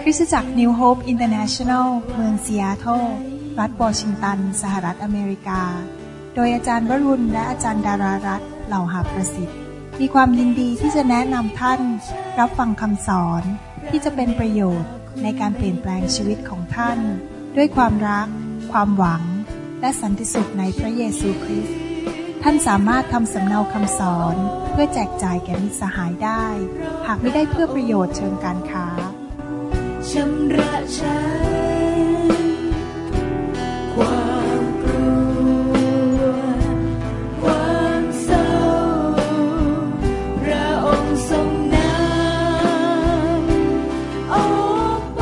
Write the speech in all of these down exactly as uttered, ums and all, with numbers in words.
ริสตจักร New Hope International เมืองซีแอตเทิลรัฐวอชิงตันสหรัฐอเมริกาโดยอาจารย์วรุณและอาจารย์ดารารัตน์เหล่าหาประสิทธิ์มีความยินดีที่จะแนะนำท่านรับฟังคำสอนที่จะเป็นประโยชน์ในการเปลี่ยนแปลงชีวิตของท่านด้วยความรักความหวังและสันติสุขในพระเยซูคริสต์ท่านสามารถทำสำเนาคำสอนเพื่อแจกจ่ายแก่มิตรสหายได้หากไม่ได้เพื่อประโยชน์เชิงการค้าชำระฉันความกลัวความเศร้าพระองค์ทรงนำออกไป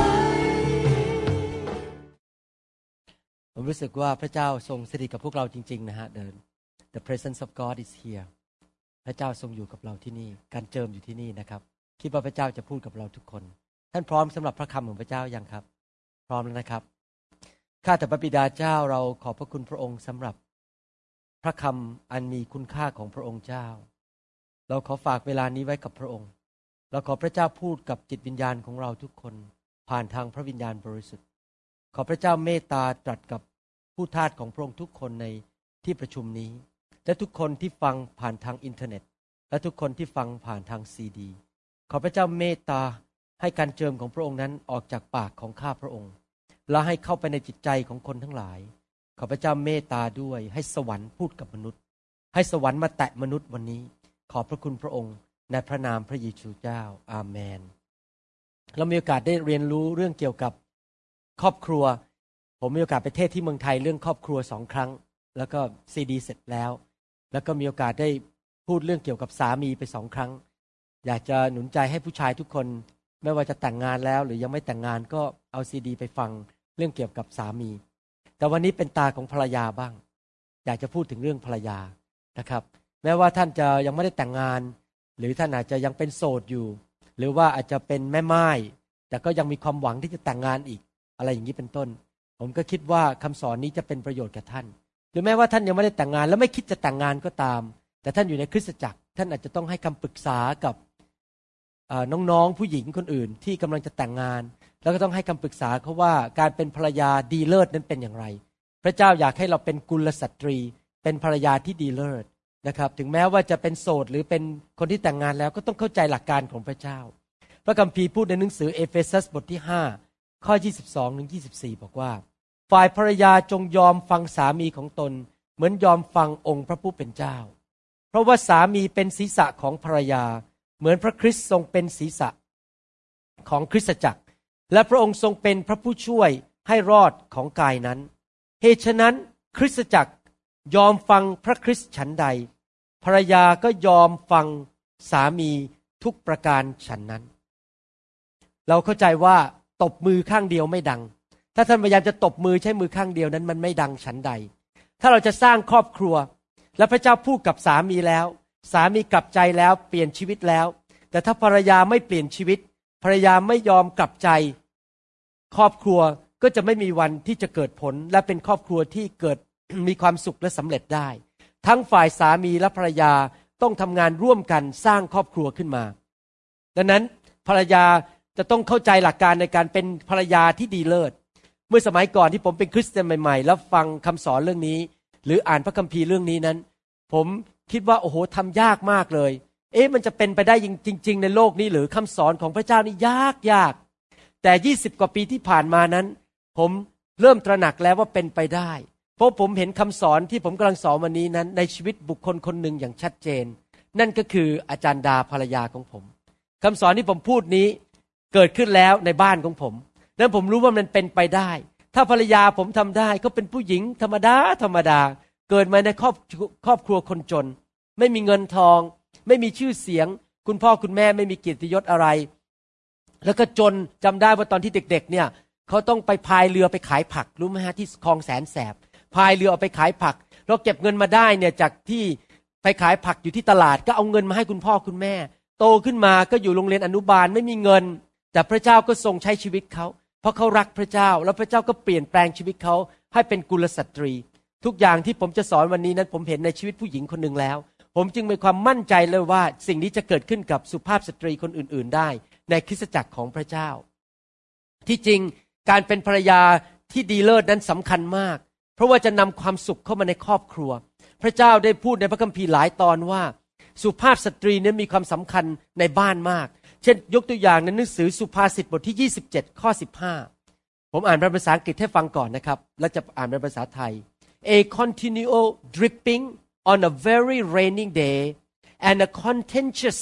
ผมรู้สึกว่าพระเจ้าทรงสถิตกับพวกเราจริงๆนะฮะ The The presence of God is here พระเจ้าทรงอยู่กับเราที่นี่การเจิมอยู่ที่นี่นะครับคิดว่าพระเจ้าจะพูดกับเราทุกคนท่านพร้อมสำหรับพระคำของพระเจ้ายังครับพร้อมแล้วนะครับข้าแต่พระบิดาเจ้าเราขอบพระคุณพระองค์สำหรับพระคำอันมีคุณค่าของพระองค์เจ้าเราขอฝากเวลานี้ไว้กับพระองค์เราขอพระเจ้าพูดกับจิตวิญญาณของเราทุกคนผ่านทางพระวิญญาณบริสุทธิ์ขอพระเจ้าเมตตาตรัสกับผู้ทาสของพระองค์ทุกคนในที่ประชุมนี้และทุกคนที่ฟังผ่านทางอินเทอร์เน็ตและทุกคนที่ฟังผ่านทางซีดีขอพระเจ้าเมตตาให้การเจิมของพระองค์นั้นออกจากปากของข้าพระองค์และให้เข้าไปในจิตใจของคนทั้งหลายขอพระเจ้าเมตตาด้วยให้สวรรค์พูดกับมนุษย์ให้สวรรค์มาแตะมนุษย์วันนี้ขอบพระคุณพระองค์ในพระนามพระเยซูเจ้าอาเมนเรามีโอกาสได้เรียนรู้เรื่องเกี่ยวกับครอบครัวผมมีโอกาสไปเทศที่เมืองไทยเรื่องครอบครัวสองครั้งแล้วก็ซีดีเสร็จแล้วแล้วก็มีโอกาสได้พูดเรื่องเกี่ยวกับสามีไปสองครั้งอยากจะหนุนใจให้ผู้ชายทุกคนไม่ว่าจะแต่งงานแล้วหรือยังไม่แต่งงานก็เอาซีดีไปฟังเรื่องเกี่ยวกับสามีแต่วันนี้เป็นตาของภรรยาบ้างอยากจะพูดถึงเรื่องภรรยานะครับแม้ว่าท่านจะยังไม่ได้แต่งงานหรือท่านอาจจะยังเป็นโสดอยู่หรือว่าอาจจะเป็นแม่ม่ายแต่ก็ยังมีความหวังที่จะแต่งงานอีกอะไรอย่างนี้เป็นต้นผมก็คิดว่าคำสอนนี้จะเป็นประโยชน์แก่ท่านหรือแม้ว่าท่านยังไม่ได้แต่งงานและไม่คิดจะแต่งงานก็ตามแต่ท่านอยู่ในคริสตจักรท่านอาจจะต้องให้คำปรึกษากับน้องๆผู้หญิงคนอื่นที่กำลังจะแต่งงานแล้วก็ต้องให้คำปรึกษาเขาว่าการเป็นภรรยาดีเลิศนั้นเป็นอย่างไรพระเจ้าอยากให้เราเป็นกุลสตรีเป็นภรรยาที่ดีเลิศนะครับถึงแม้ว่าจะเป็นโสดหรือเป็นคนที่แต่งงานแล้วก็ต้องเข้าใจหลักการของพระเจ้าพระคัมภีร์พูดในหนังสือเอเฟซัสบทที่ห้าข้อยี่สิบสองถึงยี่สิบสี่บอกว่าฝ่ายภรรยาจงยอมฟังสามีของตนเหมือนยอมฟังองค์พระผู้เป็นเจ้าเพราะว่าสามีเป็นศีรษะของภรรยาเหมือนพระคริสต์ทรงเป็นศีรษะของคริสตจักรและพระองค์ทรงเป็นพระผู้ช่วยให้รอดของกายนั้นเหตุฉะนั้นคริสตจักรยอมฟังพระคริสต์ฉันใดภรรยาก็ยอมฟังสามีทุกประการฉันนั้นเราเข้าใจว่าตบมือข้างเดียวไม่ดังถ้าท่านพยายามจะตบมือใช้มือข้างเดียวนั้นมันไม่ดังฉันใดถ้าเราจะสร้างครอบครัวและพระเจ้าพูดกับสามีแล้วสามีกลับใจแล้วเปลี่ยนชีวิตแล้วแต่ถ้าภรรยาไม่เปลี่ยนชีวิตภรรยาไม่ยอมกลับใจครอบครัวก็จะไม่มีวันที่จะเกิดผลและเป็นครอบครัวที่เกิด มีความสุขและสำเร็จได้ทั้งฝ่ายสามีและภรรยาต้องทำงานร่วมกันสร้างครอบครัวขึ้นมาดังนั้นภรรยาจะต้องเข้าใจหลักการในการเป็นภรรยาที่ดีเลิศเมื่อสมัยก่อนที่ผมเป็นคริสเตียนใหม่ๆแล้วฟังคำสอนเรื่องนี้หรืออ่านพระคัมภีร์เรื่องนี้นั้นผมคิดว่าโอ้โหทำยากมากเลยเอ๊ะมันจะเป็นไปได้จริงๆในโลกนี้หรือคำสอนของพระเจ้านี่ยากยากแต่ยี่สิบกว่าปีที่ผ่านมานั้นผมเริ่มตระหนักแล้วว่าเป็นไปได้เพราะผมเห็นคำสอนที่ผมกำลังสอนวันนี้นั้นในชีวิตบุคคลคนหนึ่งอย่างชัดเจนนั่นก็คืออาจารย์ดาภรรยาของผมคำสอนที่ผมพูดนี้เกิดขึ้นแล้วในบ้านของผมและผมรู้ว่ามันเป็นไปได้ถ้าภรรยาผมทำได้เขาเป็นผู้หญิงธรรมดาธรรมดาเกิดมาในครอบครอบครัวคนจนไม่มีเงินทองไม่มีชื่อเสียงคุณพ่อคุณแม่ไม่มีเกียรติยศอะไรแล้วก็จนจำได้ว่าตอนที่เด็กๆเนี่ยเขาต้องไปพายเรือไปขายผักรู้ไหมฮะที่คลองแสนแสบพายเรือเอาไปขายผักเราเก็บเงินมาได้เนี่ยจากที่ไปขายผักอยู่ที่ตลาดก็เอาเงินมาให้คุณพ่อคุณแม่โตขึ้นมาก็อยู่โรงเรียนอนุบาลไม่มีเงินแต่พระเจ้าก็ทรงใช้ชีวิตเขาเพราะเขารักพระเจ้าแล้วพระเจ้าก็เปลี่ยนแปลงชีวิตเขาให้เป็นกุลสตรีทุกอย่างที่ผมจะสอนวันนี้นั้นผมเห็นในชีวิตผู้หญิงคนหนึ่งแล้วผมจึงมีความมั่นใจเลยว่าสิ่งนี้จะเกิดขึ้นกับสุภาพสตรีคนอื่นๆได้ในคริสตจักรของพระเจ้าที่จริงการเป็นภรรยาที่ดีเลิศนั้นสำคัญมากเพราะว่าจะนำความสุขเข้ามาในครอบครัวพระเจ้าได้พูดในพระคัมภีร์หลายตอนว่าสุภาพสตรีนั้นมีความสำคัญในบ้านมากเช่นยกตัวอย่างในหนังสือสุภาษิตบทที่ยี่สิบเจ็ดข้อสิบห้าผมอ่านเป็นภาษาอังกฤษให้ฟังก่อนนะครับแล้วจะอ่านเป็นภาษาไทย A continual dripping on a very rainy day and a contentious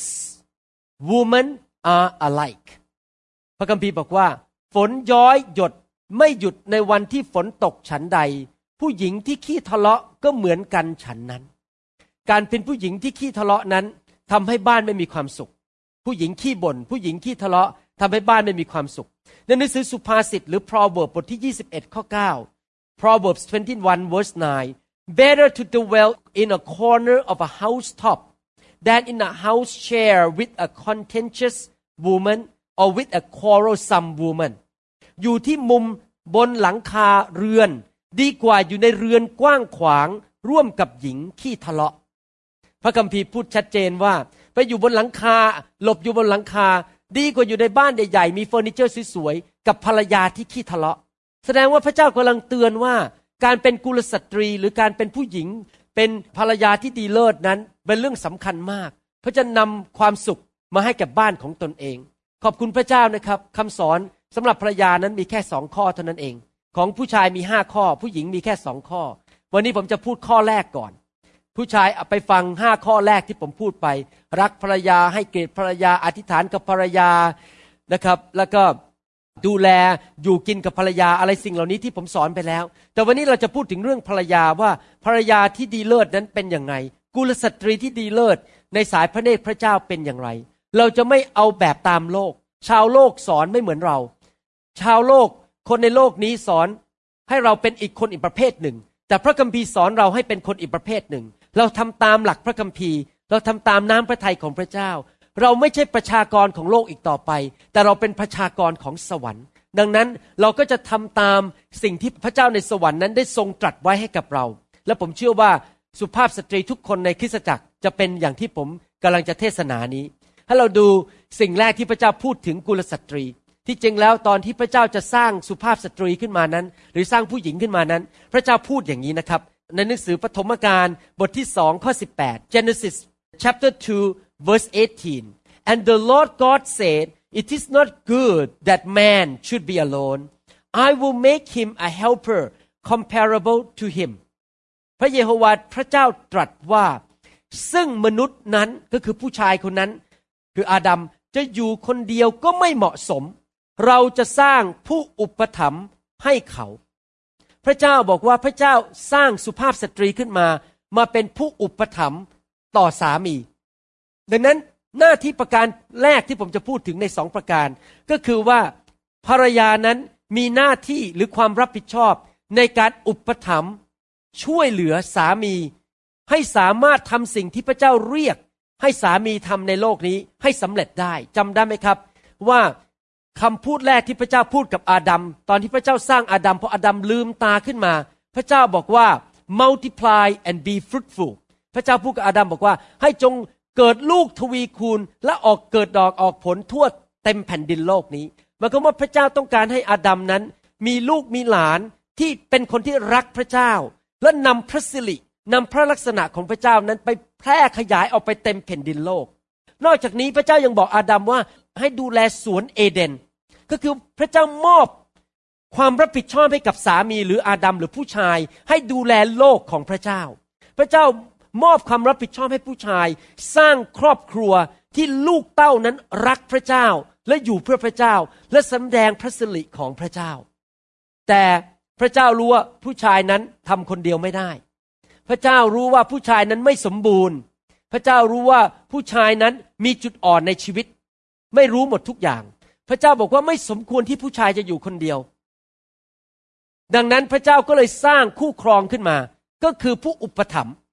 woman are alike พระคัมภีร์บอกว่าฝนย้อยหยดไม่หยุดในวันที่ฝนตกฉันใดผู้หญิงที่ขี้ทะเลาะก็เหมือนกันฉันนั้นการเป็นผู้หญิงที่ขี้ทะเลาะนั้นทำให้บ้านไม่มีความสุขผู้หญิงขี้บ่นผู้หญิงขี้ทะเลาะทำให้บ้านไม่มีความสุขในหนังสือสุภาษิตหรือ Proverbs บทที่ยี่สิบเอ็ดข้อเก้า Proverbs twenty-one verse nine Better to dwell in a corner of a housetop than in a house share with a contentious woman or with a quarrelsome woman อยู่ที่มุมบนหลังคาเรือนดีกว่าอยู่ในเรือนกว้างขวางร่วมกับหญิงขี้ทะเลาะพระคัมภีร์พูดชัดเจนว่าไปอยู่บนหลังคาหลบอยู่บนหลังคาดีกว่าอยู่ในบ้านใหญ่ๆมีเฟอร์นิเจอร์สวยๆกับภรรยาที่ขี้ทะเลาะแสดงว่าพระเจ้ากำลังเตือนว่าการเป็นกุลสตรีหรือการเป็นผู้หญิงเป็นภรรยาที่ดีเลิศนั้นเป็นเรื่องสำคัญมากเพราะจะนำความสุขมาให้กับบ้านของตนเองขอบคุณพระเจ้านะครับคำสอนสำหรับภรรยานั้นมีแค่สองข้อเท่านั้นเองของผู้ชายมีห้าข้อผู้หญิงมีแค่สองข้อวันนี้ผมจะพูดข้อแรกก่อนผู้ชายเอาไปฟังห้าข้อแรกที่ผมพูดไปรักภรรยาให้เกียรติภรรยาอธิษฐานกับภรรยานะครับแล้วก็ดูแลอยู่กินกับภรรยาอะไรสิ่งเหล่านี้ที่ผมสอนไปแล้วแต่วันนี้เราจะพูดถึงเรื่องภรรยาว่าภรรยาที่ดีเลิศนั้นเป็นอย่างไรกุลสตรีที่ดีเลิศในสายพระเนตรพระเจ้าเป็นอย่างไรเราจะไม่เอาแบบตามโลกชาวโลกสอนไม่เหมือนเราชาวโลกคนในโลกนี้สอนให้เราเป็นอีกคนอีกประเภทหนึ่งแต่พระคัมภีร์สอนเราให้เป็นคนอีกประเภทหนึ่งเราทำตามหลักพระคัมภีร์เราทำตามน้ำพระทัยของพระเจ้าเราไม่ใช่ประชากรของโลกอีกต่อไปแต่เราเป็นประชากรของสวรรค์ดังนั้นเราก็จะทำตามสิ่งที่พระเจ้าในสวรรค์นั้นได้ทรงตรัสไว้ให้กับเราและผมเชื่อว่าสุภาพสตรีทุกคนในคริสตจักรจะเป็นอย่างที่ผมกำลังจะเทศนานี้ให้เราดูสิ่งแรกที่พระเจ้าพูดถึงกุลสตรีที่จริงแล้วตอนที่พระเจ้าจะสร้างสุภาพสตรีขึ้นมานั้นหรือสร้างผู้หญิงขึ้นมานั้นพระเจ้าพูดอย่างนี้นะครับในหนังสือปฐมกาลบทที่สองข้อสิบแปด Genesis chapter two verse eighteen And the Lord God said it is not good that man should be alone I will make him a helper comparable to him พระเยโฮวาห์พระเจ้าตรัสว่าซึ่งมนุษย์นั้นก็คือผู้ชายคนนั้นคืออาดัมจะอยู่คนเดียวก็ไม่เหมาะสมเราจะสร้างผู้อุปถัมภ์ให้เขาพระเจ้าบอกว่าพระเจ้าสร้างสุภาพสตรีขึ้นมามาเป็นผู้อุปถัมภ์ต่อสามีดังนั้นหน้าที่ประการแรกที่ผมจะพูดถึงในสองประการก็คือว่าภรรยานั้นมีหน้าที่หรือความรับผิดชอบในการอุปถัมภ์ช่วยเหลือสามีให้สามารถทำสิ่งที่พระเจ้าเรียกให้สามีทำในโลกนี้ให้สำเร็จได้จำได้ไหมครับว่าคำพูดแรกที่พระเจ้าพูดกับอาดัมตอนที่พระเจ้าสร้างอาดัมพออาดัมลืมตาขึ้นมาพระเจ้าบอกว่า multiply and be fruitful พระเจ้าพูดกับอาดัมบอกว่าให้จงเกิดลูกทวีคูณและออกเกิดดอกออกผลทั่วเต็มแผ่นดินโลกนี้หมายความว่าพระเจ้าต้องการให้อาดัมนั้นมีลูกมีหลานที่เป็นคนที่รักพระเจ้าและนำพระสิรินำพระลักษณะของพระเจ้านั้นไปแพร่ขยายออกไปเต็มแผ่นดินโลกนอกจากนี้พระเจ้ายังบอกอาดัมว่าให้ดูแลสวนเอเดนก็คือพระเจ้ามอบความรับผิดชอบให้กับสามีหรืออาดัมหรือผู้ชายให้ดูแลโลกของพระเจ้าพระเจ้ามอบความรับผิดชอบให้ผู้ชายสร้างครอบครัวที่ลูกเต้านั้นรักพระเจ้าและอยู่เพื่อพระเจ้าและแสดงพระสิริของพระเจ้าแต่พระเจ้ารู้ว่าผู้ชายนั้นทำคนเดียวไม่ได้พระเจ้ารู้ว่าผู้ชายนั้นไม่สมบูรณ์พระเจ้ารู้ว่าผู้ชายนั้นมีจุดอ่อนในชีวิตไม่รู้หมดทุกอย่างพระเจ้าบอกว่าไม่สมควรที่ผู้ชายจะอยู่คนเดียวดังนั้นพระเจ้าก็เลยสร้างคู่ครองขึ้นมาก็คือผู้อุปถัมภ์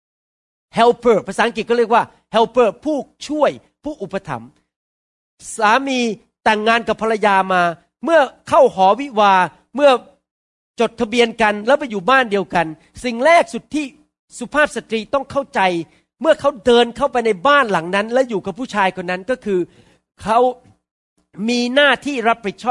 helper ภาษาอังกฤษก็เรียกว่า helper ผู้ช่วยผู้อุปถัมภ์สามีแต่งงานกับภรรยามาเมื่อเข้าหอวิวาห์เมื่อจดทะเบียนกันแล้วไปอยู่บ้านเดียวกันสิ่งแรกสุดที่สุภาพสตรีต้องเข้าใจเมื่อเขาเดินเข้าไปในบ้านหลังนั้นและอยู่กับผู้ชายคนนั้นก็คือเขามีหน้าที่รับผิดชอบ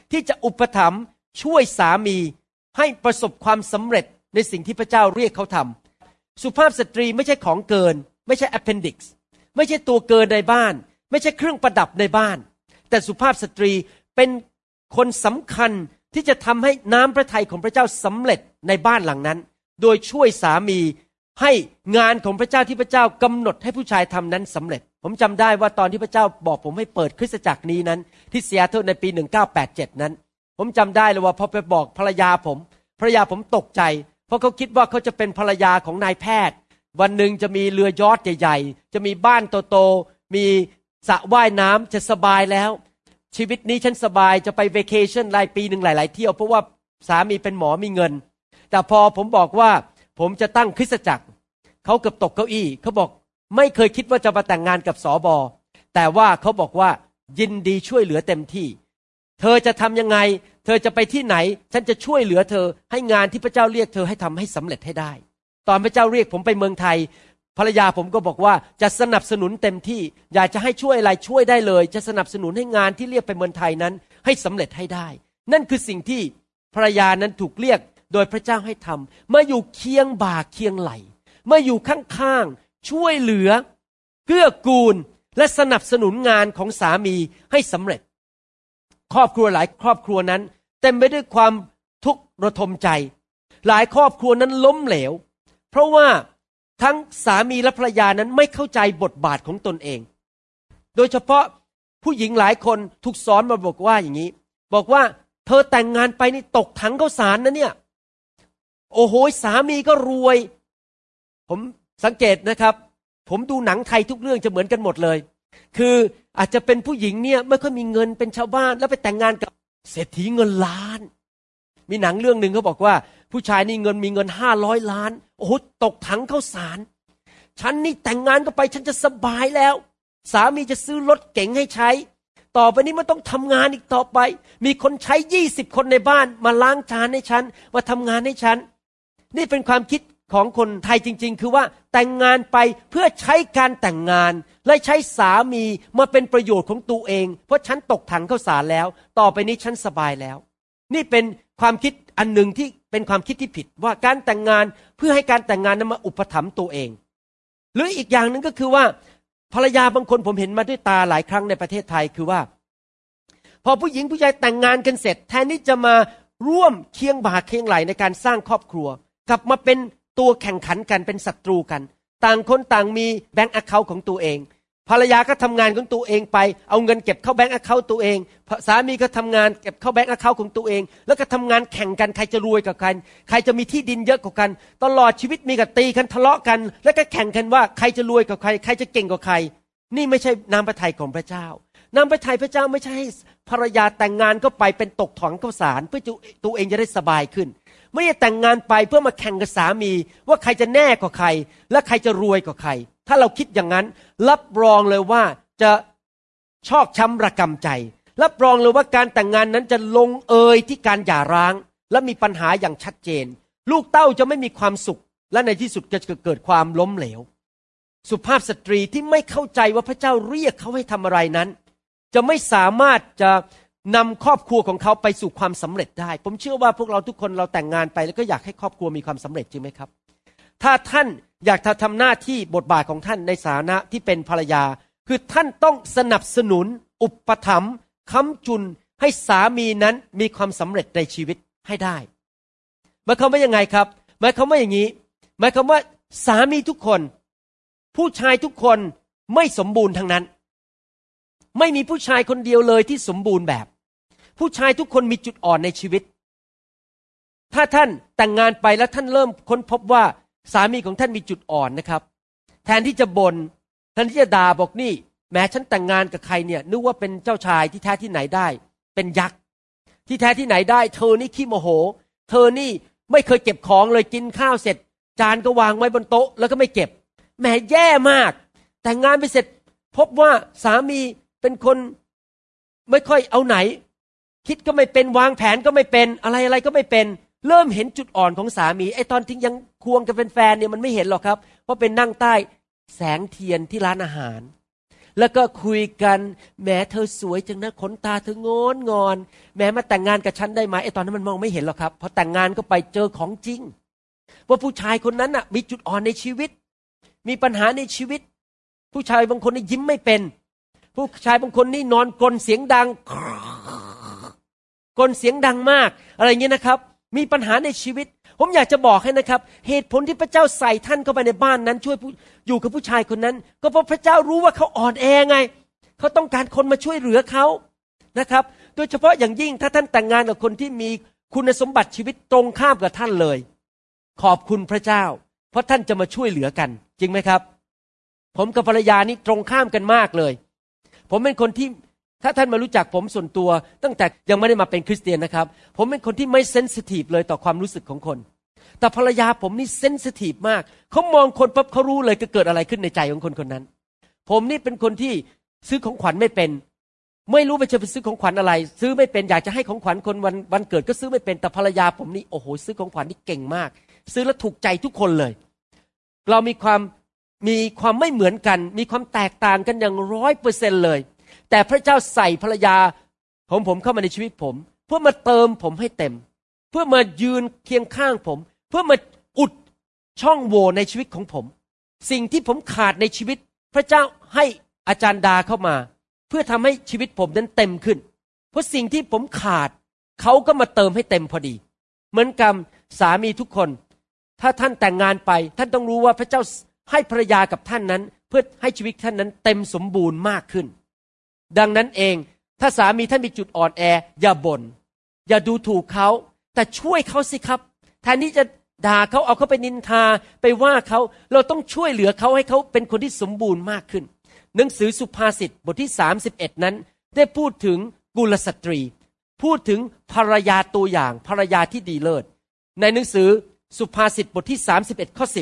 ที่จะอุปถัมภ์ช่วยสามีให้ประสบความสำเร็จในสิ่งที่พระเจ้าเรียกเขาทำสุภาพสตรีไม่ใช่ของเกินไม่ใช่ appendix ไม่ใช่ตัวเกินในบ้านไม่ใช่เครื่องประดับในบ้านแต่สุภาพสตรีเป็นคนสำคัญที่จะทำให้น้ำพระทัยของพระเจ้าสำเร็จในบ้านหลังนั้นโดยช่วยสามีให้งานของพระเจ้าที่พระเจ้ากำหนดให้ผู้ชายทำนั้นสำเร็จผมจำได้ว่าตอนที่พระเจ้าบอกผมให้เปิดคริสตจักรนี้นั้นที่ซีแอตเทิลในปีหนึ่งเก้าแปดเจ็ดนั้นผมจำได้เลยว่าพอไปบอกภรรยาผมภรรยาผมตกใจเพราะเขาคิดว่าเขาจะเป็นภรรยาของนายแพทย์วันหนึ่งจะมีเรือยอชต์ใหญ่ๆจะมีบ้านโตๆมีสระว่ายน้ำจะสบายแล้วชีวิตนี้ฉันสบายจะไปเวเคชั่นรายปีหนึ่งหลายๆเที่ยวเพราะว่าสามีเป็นหมอมีเงินแต่พอผมบอกว่าผมจะตั้งคริสตจักรเขาเกือบตกเก้าอี้เขาบอกไม่เคยคิดว่าจะมาแต่งงานกับสบแต่ว่าเขาบอกว่ายินดีช่วยเหลือเต็มที่เธอจะทำยังไงเธอจะไปที่ไหนฉันจะช่วยเหลือเธอให้งานที่พระเจ้าเรียกเธอให้ทำให้สำเร็จให้ได้ตอนพระเจ้าเรียกผมไปเมืองไทยภรรยาผมก็บอกว่าจะสนับสนุนเต็มที่อยากจะให้ช่วยอะไรช่วยได้เลยจะสนับสนุนให้งานที่เรียกไปเมืองไทยนั้นให้สำเร็จให้ได้นั่นคือสิ่งที่ภรรยานั้นถูกเรียกโดยพระเจ้าให้ทำมาอยู่เคียงบ่าเคียงไหลมาอยู่ข้างๆช่วยเหลือเกื้อกูลและสนับสนุนงานของสามีให้สำเร็จครอบครัวหลายครอบครัวนั้นเต็มไปด้วยความทุกข์ระทมใจหลายครอบครัวนั้นล้มเหลวเพราะว่าทั้งสามีและภรรยานั้นไม่เข้าใจบทบาทของตนเองโดยเฉพาะผู้หญิงหลายคนถูกสอนมาบอกว่าอย่างนี้บอกว่าเธอแต่งงานไปนี่ตกถังข้าวสารนะเนี่ยโอ้โหสามีก็รวยผมสังเกตนะครับผมดูหนังไทยทุกเรื่องจะเหมือนกันหมดเลยคืออาจจะเป็นผู้หญิงเนี่ยไม่ค่อยมีเงินเป็นชาวบ้านแล้วไปแต่งงานกับเศรษฐีเงินล้านมีหนังเรื่องนึงเขาบอกว่าผู้ชายนี่เงินมีเงินห้าร้อยล้านโอ้โหตกถังข้าวสารฉันนี่แต่งงานก็ไปฉันจะสบายแล้วสามีจะซื้อรถเก๋งให้ใช้ต่อไปนี้ไม่ต้องทำงานอีกต่อไปมีคนใช้ยี่สิบคนในบ้านมาล้างจานให้ฉันมาทำงานให้ฉันนี่เป็นความคิดของคนไทยจริงๆคือว่าแต่งงานไปเพื่อใช้การแต่งงานและใช้สามีมาเป็นประโยชน์ของตัวเองเพราะฉันตกถังข้าวสารแล้วต่อไปนี้ฉันสบายแล้วนี่เป็นความคิดอันหนึ่งที่เป็นความคิดที่ผิดว่าการแต่งงานเพื่อให้การแต่งงานนั้นมาอุปถัมภ์ตัวเองหรืออีกอย่างหนึ่งก็คือว่าภรรยาบางคนผมเห็นมาด้วยตาหลายครั้งในประเทศไทยคือว่าพอผู้หญิงผู้ชายแต่งงานกันเสร็จแทนที่จะมาร่วมเคียงบ่าเคียงไหลในการสร้างครอบครัวกลับมาเป็นตัวแข่งขันกันเป็นศัตรูกันต่างคนต่างมีแบงก์แอคเคาท์ของตัวเองภรรยาก็ทำงานของตัวเองไปเอาเงินเก็บเข้าแบงก์แอคเคาท์ตัวเองสามีก็ทำงานเก็บเข้าแบงก์แอคเคาท์ของตัวเองแล้วก็ทำงานแข่งกันใครจะรวยกว่ากันใครจะมีที่ดินเยอะกว่ากันตลอดชีวิตมีกันตีกันทะเลาะกันแล้วก็แข่งกันว่าใครจะรวยกว่าใครใครจะเก่งกว่าใครนี่ไม่ใช่น้ำพระทัยของพระเจ้าน้ำพระทัยพระเจ้าไม่ใช่ให้ภรรยาแต่งงานก็ไปเป็นตกถังข้าวสารเพื่อตัวเองจะได้สบายขึ้นไม่ได้แต่งงานไปเพื่อมาแข่งกับสามีว่าใครจะแน่กว่าใครและใครจะรวยกว่าใครถ้าเราคิดอย่างนั้นรับรองเลยว่าจะชอกช้ำระกำใจรับรองเลยว่าการแต่งงานนั้นจะลงเอยที่การหย่าร้างและมีปัญหาอย่างชัดเจนลูกเต้าจะไม่มีความสุขและในที่สุดจะเกิดความล้มเหลวสุภาพสตรีที่ไม่เข้าใจว่าพระเจ้าเรียกเขาให้ทำอะไรนั้นจะไม่สามารถจะนำครอบครัวของเขาไปสู่ความสำเร็จได้ผมเชื่อว่าพวกเราทุกคนเราแต่งงานไปแล้วก็อยากให้ครอบครัวมีความสำเร็จจริงไหมครับถ้าท่านอยากจะทำหน้าที่บทบาทของท่านในฐานะที่เป็นภรรยาคือท่านต้องสนับสนุนอุปถัมภ์ค้ำจุนให้สามีนั้นมีความสำเร็จในชีวิตให้ได้หมายความว่ายังไงครับหมายความว่าอย่างนี้หมายความว่าสามีทุกคนผู้ชายทุกคนไม่สมบูรณ์ทั้งนั้นไม่มีผู้ชายคนเดียวเลยที่สมบูรณ์แบบผู้ชายทุกคนมีจุดอ่อนในชีวิตถ้าท่านแต่งงานไปแล้วท่านเริ่มค้นพบว่าสามีของท่านมีจุดอ่อนนะครับแทนที่จะบน่นแทนที่จะด่าบอกนี่แม้ฉันแต่งงานกับใครเนี่ยนึกว่าเป็นเจ้าชายที่แท้ที่ไหนได้เป็นยักษ์ที่แท้ที่ไหนได้เธอนี่ขี้โมโหเธอนี่ไม่เคยเก็บของเลยกินข้าวเสร็จจานก็วางไว้บนโต๊ะแล้วก็ไม่เก็บแหมแย่มากแต่งงานไปเสร็จพบว่าสามีเป็นคนไม่ค่อยเอาไหนคิดก็ไม่เป็นวางแผนก็ไม่เป็นอะไรอะไรก็ไม่เป็นเริ่มเห็นจุดอ่อนของสามีไอ้ตอนที่ยังควงกันเป็นแฟนเนี่ยมันไม่เห็นหรอกครับเพราะเป็นนั่งใต้แสงเทียนที่ร้านอาหารแล้วก็คุยกันแหมเธอสวยจังนะขนตาเธองอนงอนแหมมาแต่งงานกับฉันได้ไหมไอ้ตอนนั้นมันมองไม่เห็นหรอกครับพอแต่งงานก็ไปเจอของจริงว่าผู้ชายคนนั้นน่ะมีจุดอ่อนในชีวิตมีปัญหาในชีวิตผู้ชายบางคนนี่ยิ้มไม่เป็นผู้ชายบางคนนี่นอนกลนเสียงดังกลนเสียงดังมากอะไรอย่างนี้นะครับมีปัญหาในชีวิตผมอยากจะบอกให้นะครับเหตุผลที่พระเจ้าใส่ท่านเข้าไปในบ้านนั้นช่วยอยู่กับผู้ชายคนนั้นก็เพราะพระเจ้ารู้ว่าเขาอ่อนแอไงเขาต้องการคนมาช่วยเหลือเขานะครับโดยเฉพาะอย่างยิ่งถ้าท่านแต่งงานกับคนที่มีคุณสมบัติชีวิตตรงข้ามกับท่านเลยขอบคุณพระเจ้าเพราะท่านจะมาช่วยเหลือกันจริงไหมครับผมกับภรรยานี่ตรงข้ามกันมากเลยผมเป็นคนที่ถ้าท่านมารู้จักผมส่วนตัวตั้งแต่ยังไม่ได้มาเป็นคริสเตียนนะครับผมเป็นคนที่ไม่เซนซิทีฟเลยต่อความรู้สึกของคนแต่ภรรยาผมนี่เซนซิทีฟมากเขามองคนปั๊บเขารู้เลยจะเกิดอะไรขึ้นในใจของคนคนนั้นผมนี่เป็นคนที่ซื้อของขวัญไม่เป็นไม่รู้ว่าจะไปซื้อของขวัญอะไรซื้อไม่เป็นอยากจะให้ของขวัญคนวันวันเกิดก็ซื้อไม่เป็นแต่ภรรยาผมนี่โอ้โหซื้อของขวัญนี่เก่งมากซื้อแล้วถูกใจทุกคนเลยเรามีความมีความไม่เหมือนกันมีความแตกต่างกันอย่างร้อยเปอร์เซ็นต์เลยแต่พระเจ้าใส่ภรรยาของผมเข้ามาในชีวิตผมเพื่อมาเติมผมให้เต็มเพื่อมายืนเคียงข้างผมเพื่อมาอุดช่องโหว่ในชีวิตของผมสิ่งที่ผมขาดในชีวิตพระเจ้าให้อาจารย์ดาเข้ามาเพื่อทำให้ชีวิตผมนั้นเต็มขึ้นเพราะสิ่งที่ผมขาดเขาก็มาเติมให้เต็มพอดีเหมือนกับสามีทุกคนถ้าท่านแต่งงานไปท่านต้องรู้ว่าพระเจ้าให้ภรรยากับท่านนั้นเพื่อให้ชีวิตท่านนั้นเต็มสมบูรณ์มากขึ้นดังนั้นเองถ้าสามีท่านมีจุดอ่อนแออย่าบน่นอย่าดูถูกเขาแต่ช่วยเขาสิครับแทนที่จะด่าเขาเอาเขาไปนินทาไปว่าเขาเราต้องช่วยเหลือเขาให้เขาเป็นคนที่สมบูรณ์มากขึ้นหนังสือสุภาษิตบทที่สามสิบเอ็ดนั้นได้พูดถึงกุลสตรีพูดถึงภรรยาตัวอย่างภรรยาที่ดีเลิศในหนังสือสุภาษิตบทที่สามสิบเอ็ดข้อสิบ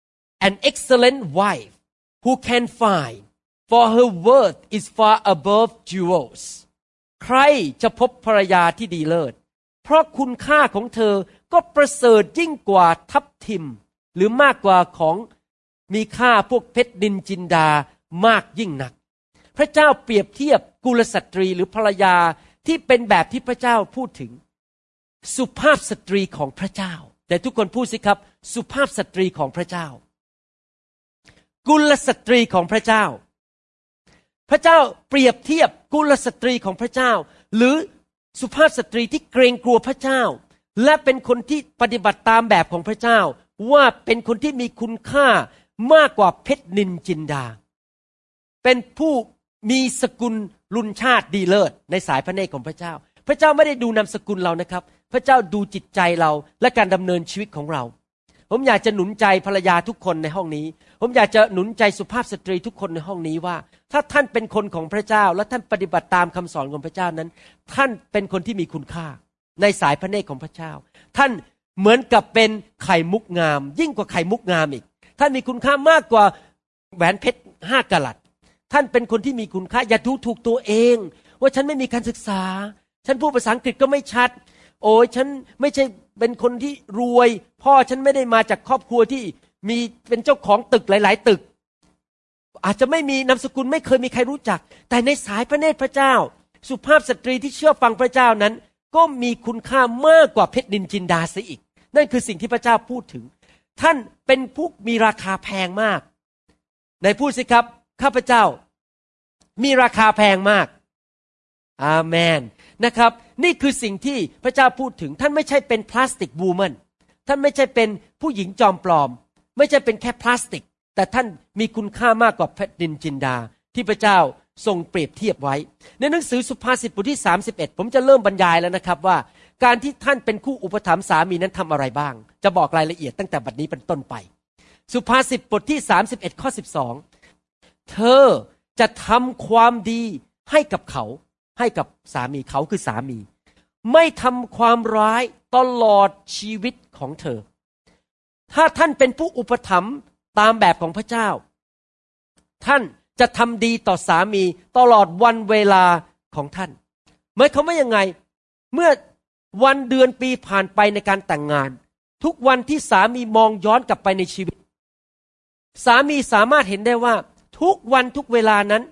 An excellent wife who can find for her worth is far above jewels ใครจะพบภรรยาที่ดีเลิศเพราะคุณค่าของเธอก็ประเสริฐยิ่งกว่าทับทิมหรือมากกว่าของมีค่าพวกเพชรนินจินดามากยิ่งนักพระเจ้าเปรียบเทียบกุลสตรีหรือภรรยาที่เป็นแบบที่พระเจ้าพูดถึงสุภาพสตรีของพระเจ้าแต่ทุกคนพูดสิครับสุภาพสตรีของพระเจ้ากุลสตรีของพระเจ้าพระเจ้าเปรียบเทียบกุลสตรีของพระเจ้าหรือสุภาพสตรีที่เกรงกลัวพระเจ้าและเป็นคนที่ปฏิบัติตามแบบของพระเจ้าว่าเป็นคนที่มีคุณค่ามากกว่าเพชรนินจินดาเป็นผู้มีสกุลลุนชาติดีเลิศในสายพระเนตรของพระเจ้าพระเจ้าไม่ได้ดูนามสกุลเรานะครับพระเจ้าดูจิตใจเราและการดำเนินชีวิตของเราผมอยากจะหนุนใจภรรยาทุกคนในห้องนี้ผมอยากจะหนุนใจสุภาพสตรีทุกคนในห้องนี้ว่าถ้าท่านเป็นคนของพระเจ้าและท่านปฏิบัติตามคำสอนของพระเจ้านั้นท่านเป็นคนที่มีคุณค่าในสายพระเนตรของพระเจ้าท่านเหมือนกับเป็นไข่มุกงามยิ่งกว่าไข่มุกงามอีกท่านมีคุณค่ามากกว่าแหวนเพชรห้ากะรัตท่านเป็นคนที่มีคุณค่าอย่าดูถูกตัวเองว่าฉันไม่มีการศึกษาฉันพูดภาษาอังกฤษก็ไม่ชัดโอ้ยฉันไม่ใช่เป็นคนที่รวยพ่อฉันไม่ได้มาจากครอบครัวที่มีเป็นเจ้าของตึกหลายๆตึกอาจจะไม่มีนามสกุลไม่เคยมีใครรู้จักแต่ในสายพระเนตรพระเจ้าสุภาพสตรีที่เชื่อฟังพระเจ้านั้นก็มีคุณค่ามากกว่าเพชรนินจินดาเสียอีกนั่นคือสิ่งที่พระเจ้าพูดถึงท่านเป็นผู้มีราคาแพงมากไหนพูดสิครับข้าพเจ้ามีราคาแพงมากอาเมนนะครับนี่คือสิ่งที่พระเจ้าพูดถึงท่านไม่ใช่เป็นพลาสติกวูแมนท่านไม่ใช่เป็นผู้หญิงจอมปลอมไม่ใช่เป็นแค่พลาสติกแต่ท่านมีคุณค่ามากกว่าเพชรนินจินดาที่พระเจ้าทรงเปรียบเทียบไว้ในหนังสือสุภาษิตบทที่สามสิบเอ็ดผมจะเริ่มบรรยายแล้วนะครับว่าการที่ท่านเป็นคู่อุปถัมภ์สามีนั้นทำอะไรบ้างจะบอกรายละเอียดตั้งแต่บัดนี้เป็นต้นไปสุภาษิตบทที่สามสิบเอ็ดข้อสิบสองเธอจะทำความดีให้กับเขาให้กับสามีเขาคือสามีไม่ทำความร้ายตลอดชีวิตของเธอถ้าท่านเป็นผู้อุปถัมภ์ตามแบบของพระเจ้าท่านจะทำดีต่อสามีตลอดวันเวลาของท่านหมายความว่ายังไงเมื่อวันเดือนปีผ่านไปในการแต่งงานทุกวันที่สามีมองย้อนกลับไปในชีวิตสามีสามารถเห็นได้ว่าทุกวันทุกเวลานั้น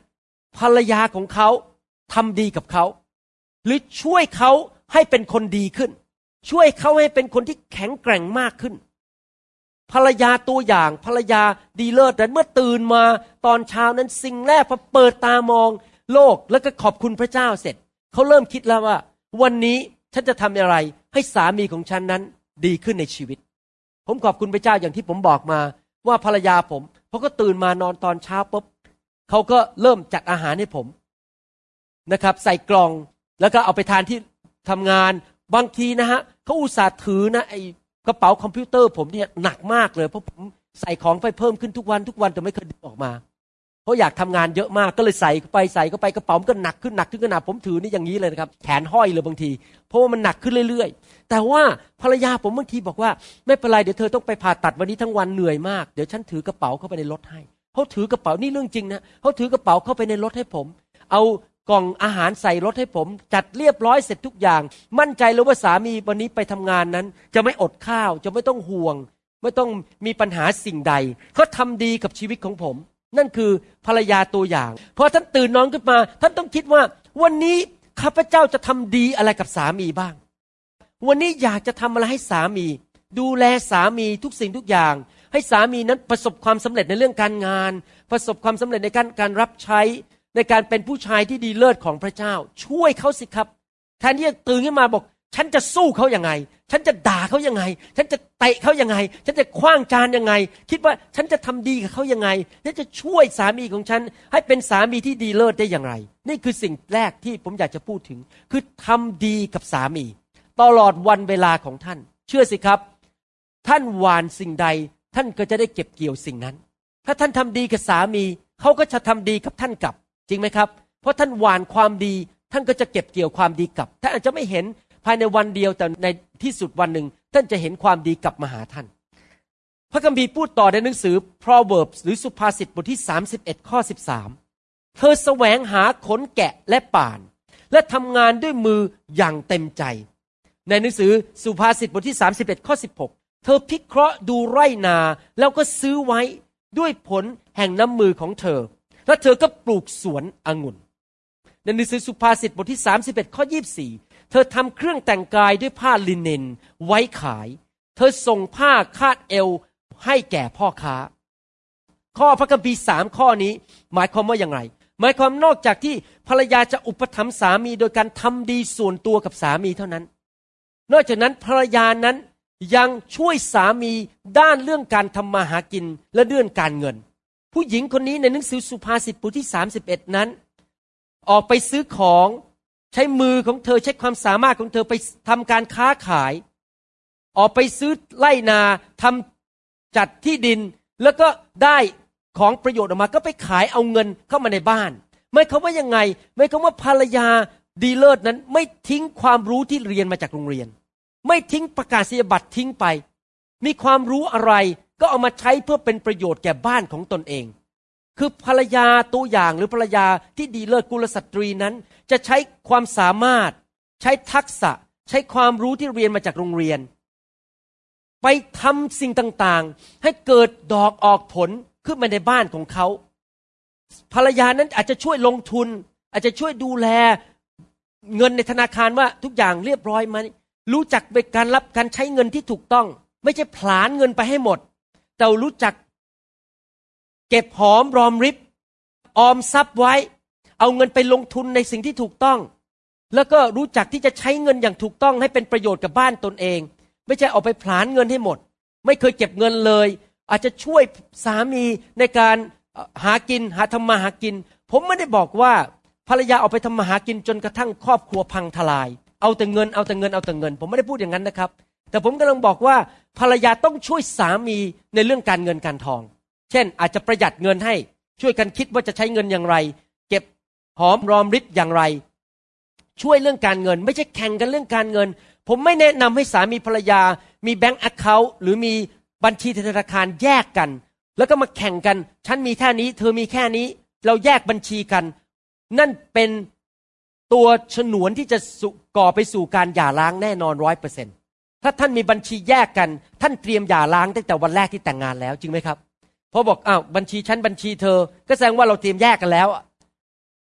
ภรรยาของเขาทำดีกับเขาหรือช่วยเขาให้เป็นคนดีขึ้นช่วยเขาให้เป็นคนที่แข็งแกร่งมากขึ้นภรรยาตัวอย่างภรรยาดีเลิศนั้นเมื่อตื่นมาตอนเช้านั้นสิ่งแรกพอเปิดตามองโลกแล้วก็ขอบคุณพระเจ้าเสร็จเขาเริ่มคิดแล้วว่าวันนี้ฉันจะทำอะไรให้สามีของฉันนั้นดีขึ้นในชีวิตผมขอบคุณพระเจ้าอย่างที่ผมบอกมาว่าภรรยาผมพอก็ตื่นมานอนตอนเช้าปุ๊บเขาก็เริ่มจัดอาหารให้ผมนะครับใส่กล่องแล้วก็เอาไปทานที่ทำงานบางทีนะฮะเขาอุตส่าห์ถือนะไอ้กระเป๋าคอมพิวเตอร์ผมเนี่ยหนักมากเลยเพราะผมใส่ของไปเพิ่มขึ้นทุกวันทุกวันแต่ไม่เคยดึงออกมาเพราะอยากทำงานเยอะมากก็เลยใส่ไปใส่ก็ไปกระเป๋ามันก็หนักขึ้นหนักขึ้นขนาดผมถือนี่อย่างนี้เลยนะครับแขนห้อยเลยบางทีเพราะว่ามันหนักขึ้นเรื่อยๆแต่ว่าภรรยาผมบางทีบอกว่าไม่เป็นไรเดี๋ยวเธอต้องไปผ่าตัดวันนี้ทั้งวันเหนื่อยมากเดี๋ยวฉันถือกระเป๋าเข้าไปในรถให้เขาถือกระเป๋านี่เรื่องจริงนะเขาถือกระเป๋าเข้าไปในรถให้ผมเอากล่องอาหารใส่รถให้ผมจัดเรียบร้อยเสร็จทุกอย่างมั่นใจเลยว่าสามีวันนี้ไปทำงานนั้นจะไม่อดข้าวจะไม่ต้องห่วงไม่ต้องมีปัญหาสิ่งใดเขาทำดีกับชีวิตของผมนั่นคือภรรยาตัวอย่างพอท่านตื่นนอนขึ้นมาท่านต้องคิดว่าวันนี้ข้าพเจ้าจะทำดีอะไรกับสามีบ้างวันนี้อยากจะทำอะไรให้สามีดูแลสามีทุกสิ่งทุกอย่างให้สามีนั้นประสบความสำเร็จในเรื่องการงานประสบความสำเร็จในการการรับใช้ในการเป็นผู้ชายที่ดีเลิศของพระเจ้าช่วยเขาสิครับแทนที่จะตื่นขึ้นมาบอกฉันจะสู้เขายังไงฉันจะด่าเขายังไงฉันจะเตะเขายังไงฉันจะขว้างจานยังไงคิดว่าฉันจะทำดีกับเขายังไงฉันจะช่วยสามีของฉันให้เป็นสามีที่ดีเลิศได้อย่างไรนี่คือสิ่งแรกที่ผมอยากจะพูดถึงคือทำดีกับสามีตลอดวันเวลาของท่านเชื่อสิครับท่านหว่านสิ่งใดท่านก็จะได้เก็บเกี่ยวสิ่งนั้นถ้าท่านทำดีกับสามีเขาก็จะทำดีกับท่านกลับจริงไหมครับเพราะท่านหว่านความดีท่านก็จะเก็บเกี่ยวความดีกลับท่านอาจจะไม่เห็นภายในวันเดียวแต่ในที่สุดวันหนึ่งท่านจะเห็นความดีกลับมาหาท่านพระคัมภีร์พูดต่อในหนังสือ Proverbs หรือสุภาษิตบทที่สามสิบเอ็ดข้อสิบสามเธอแสวงหาขนแกะและป่านและทำงานด้วยมืออย่างเต็มใจในหนังสือสุภาษิตบทที่สามสิบเอ็ดข้อสิบหกเธอพิเคราะห์ดูไร่นาแล้วก็ซื้อไว้ด้วยผลแห่งน้ำมือของเธอและเธอก็ปลูกสวนองุ่นในหนังสือสุภาษิตบทที่สามสิบเอ็ดข้อยี่สิบสี่เธอทำเครื่องแต่งกายด้วยผ้าลินินไว้ขายเธอส่งผ้าคาดเอวให้แก่พ่อค้าข้อพระคัมภีร์สามข้อนี้หมายความว่าอย่างไรหมายความนอกจากที่ภรรยาจะอุปถัมภ์สามีโดยการทำดีส่วนตัวกับสามีเท่านั้นนอกจากนั้นภรรยานั้นยังช่วยสามีด้านเรื่องการทำมาหากินและเรื่องการเงินผู้หญิงคนนี้ในหนังสือสุภาษิตบทที่สามสิบเอ็ดนั้นออกไปซื้อของใช้มือของเธอใช้ความสามารถของเธอไปทำการค้าขายออกไปซื้อไร่นาทำจัดที่ดินแล้วก็ได้ของประโยชน์ออกมาก็ไปขายเอาเงินเข้ามาในบ้านหมายความว่ายังไงหมายความว่าภรรยาดีเลิศนั้นไม่ทิ้งความรู้ที่เรียนมาจากโรงเรียนไม่ทิ้งประกาศนียบัตรทิ้งไปมีความรู้อะไรก็เอามาใช้เพื่อเป็นประโยชน์แก่บ้านของตนเองคือภรรยาตัวอย่างหรือภรรยาที่ดีเลิศกุลสตรีนั้นจะใช้ความสามารถใช้ทักษะใช้ความรู้ที่เรียนมาจากโรงเรียนไปทำสิ่งต่างๆให้เกิดดอกออกผลขึ้นมาในบ้านของเขาภรรยานั้นอาจจะช่วยลงทุนอาจจะช่วยดูแลเงินในธนาคารว่าทุกอย่างเรียบร้อยไหมรู้จักในการรับการใช้เงินที่ถูกต้องไม่ใช่ผลาญเงินไปให้หมดแต่รู้จักเก็บหอมรอมริบออมทรัพย์ไว้เอาเงินไปลงทุนในสิ่งที่ถูกต้องแล้วก็รู้จักที่จะใช้เงินอย่างถูกต้องให้เป็นประโยชน์กับบ้านตนเองไม่ใช่เอาไปผลาญเงินให้หมดไม่เคยเก็บเงินเลยอาจจะช่วยสามีในการหากินหาทำมาหากินผมไม่ได้บอกว่าภรรยาออกไปทำมาหากินจนกระทั่งครอบครัวพังทลายเอาแต่เงินเอาแต่เงินเอาแต่เงินผมไม่ได้พูดอย่างนั้นนะครับแต่ผมกำลังบอกว่าภรรยาต้องช่วยสามีในเรื่องการเงินการทองเช่นอาจจะประหยัดเงินให้ช่วยกันคิดว่าจะใช้เงินอย่างไรเก็บหอมรอมริบอย่างไรช่วยเรื่องการเงินไม่ใช่แข่งกันเรื่องการเงินผมไม่แนะนำให้สามีภรรยามีแบงก์แอคเคาท์หรือมีบัญชีธนาคารแยกกันแล้วก็มาแข่งกันฉันมีแค่นี้เธอมีแค่นี้เราแยกบัญชีกันนั่นเป็นตัวฉนวนที่จะก่อไปสู่การหย่าร้างแน่นอน ร้อยเปอร์เซ็นต์ ถ้าท่านมีบัญชีแยกกันท่านเตรียมหย่าร้างตั้งแต่วันแรกที่แต่งงานแล้วจริงไหมครับพอบอกอ้าวบัญชีฉันบัญชีเธอก็แสดงว่าเราเตรียมแยกกันแล้ว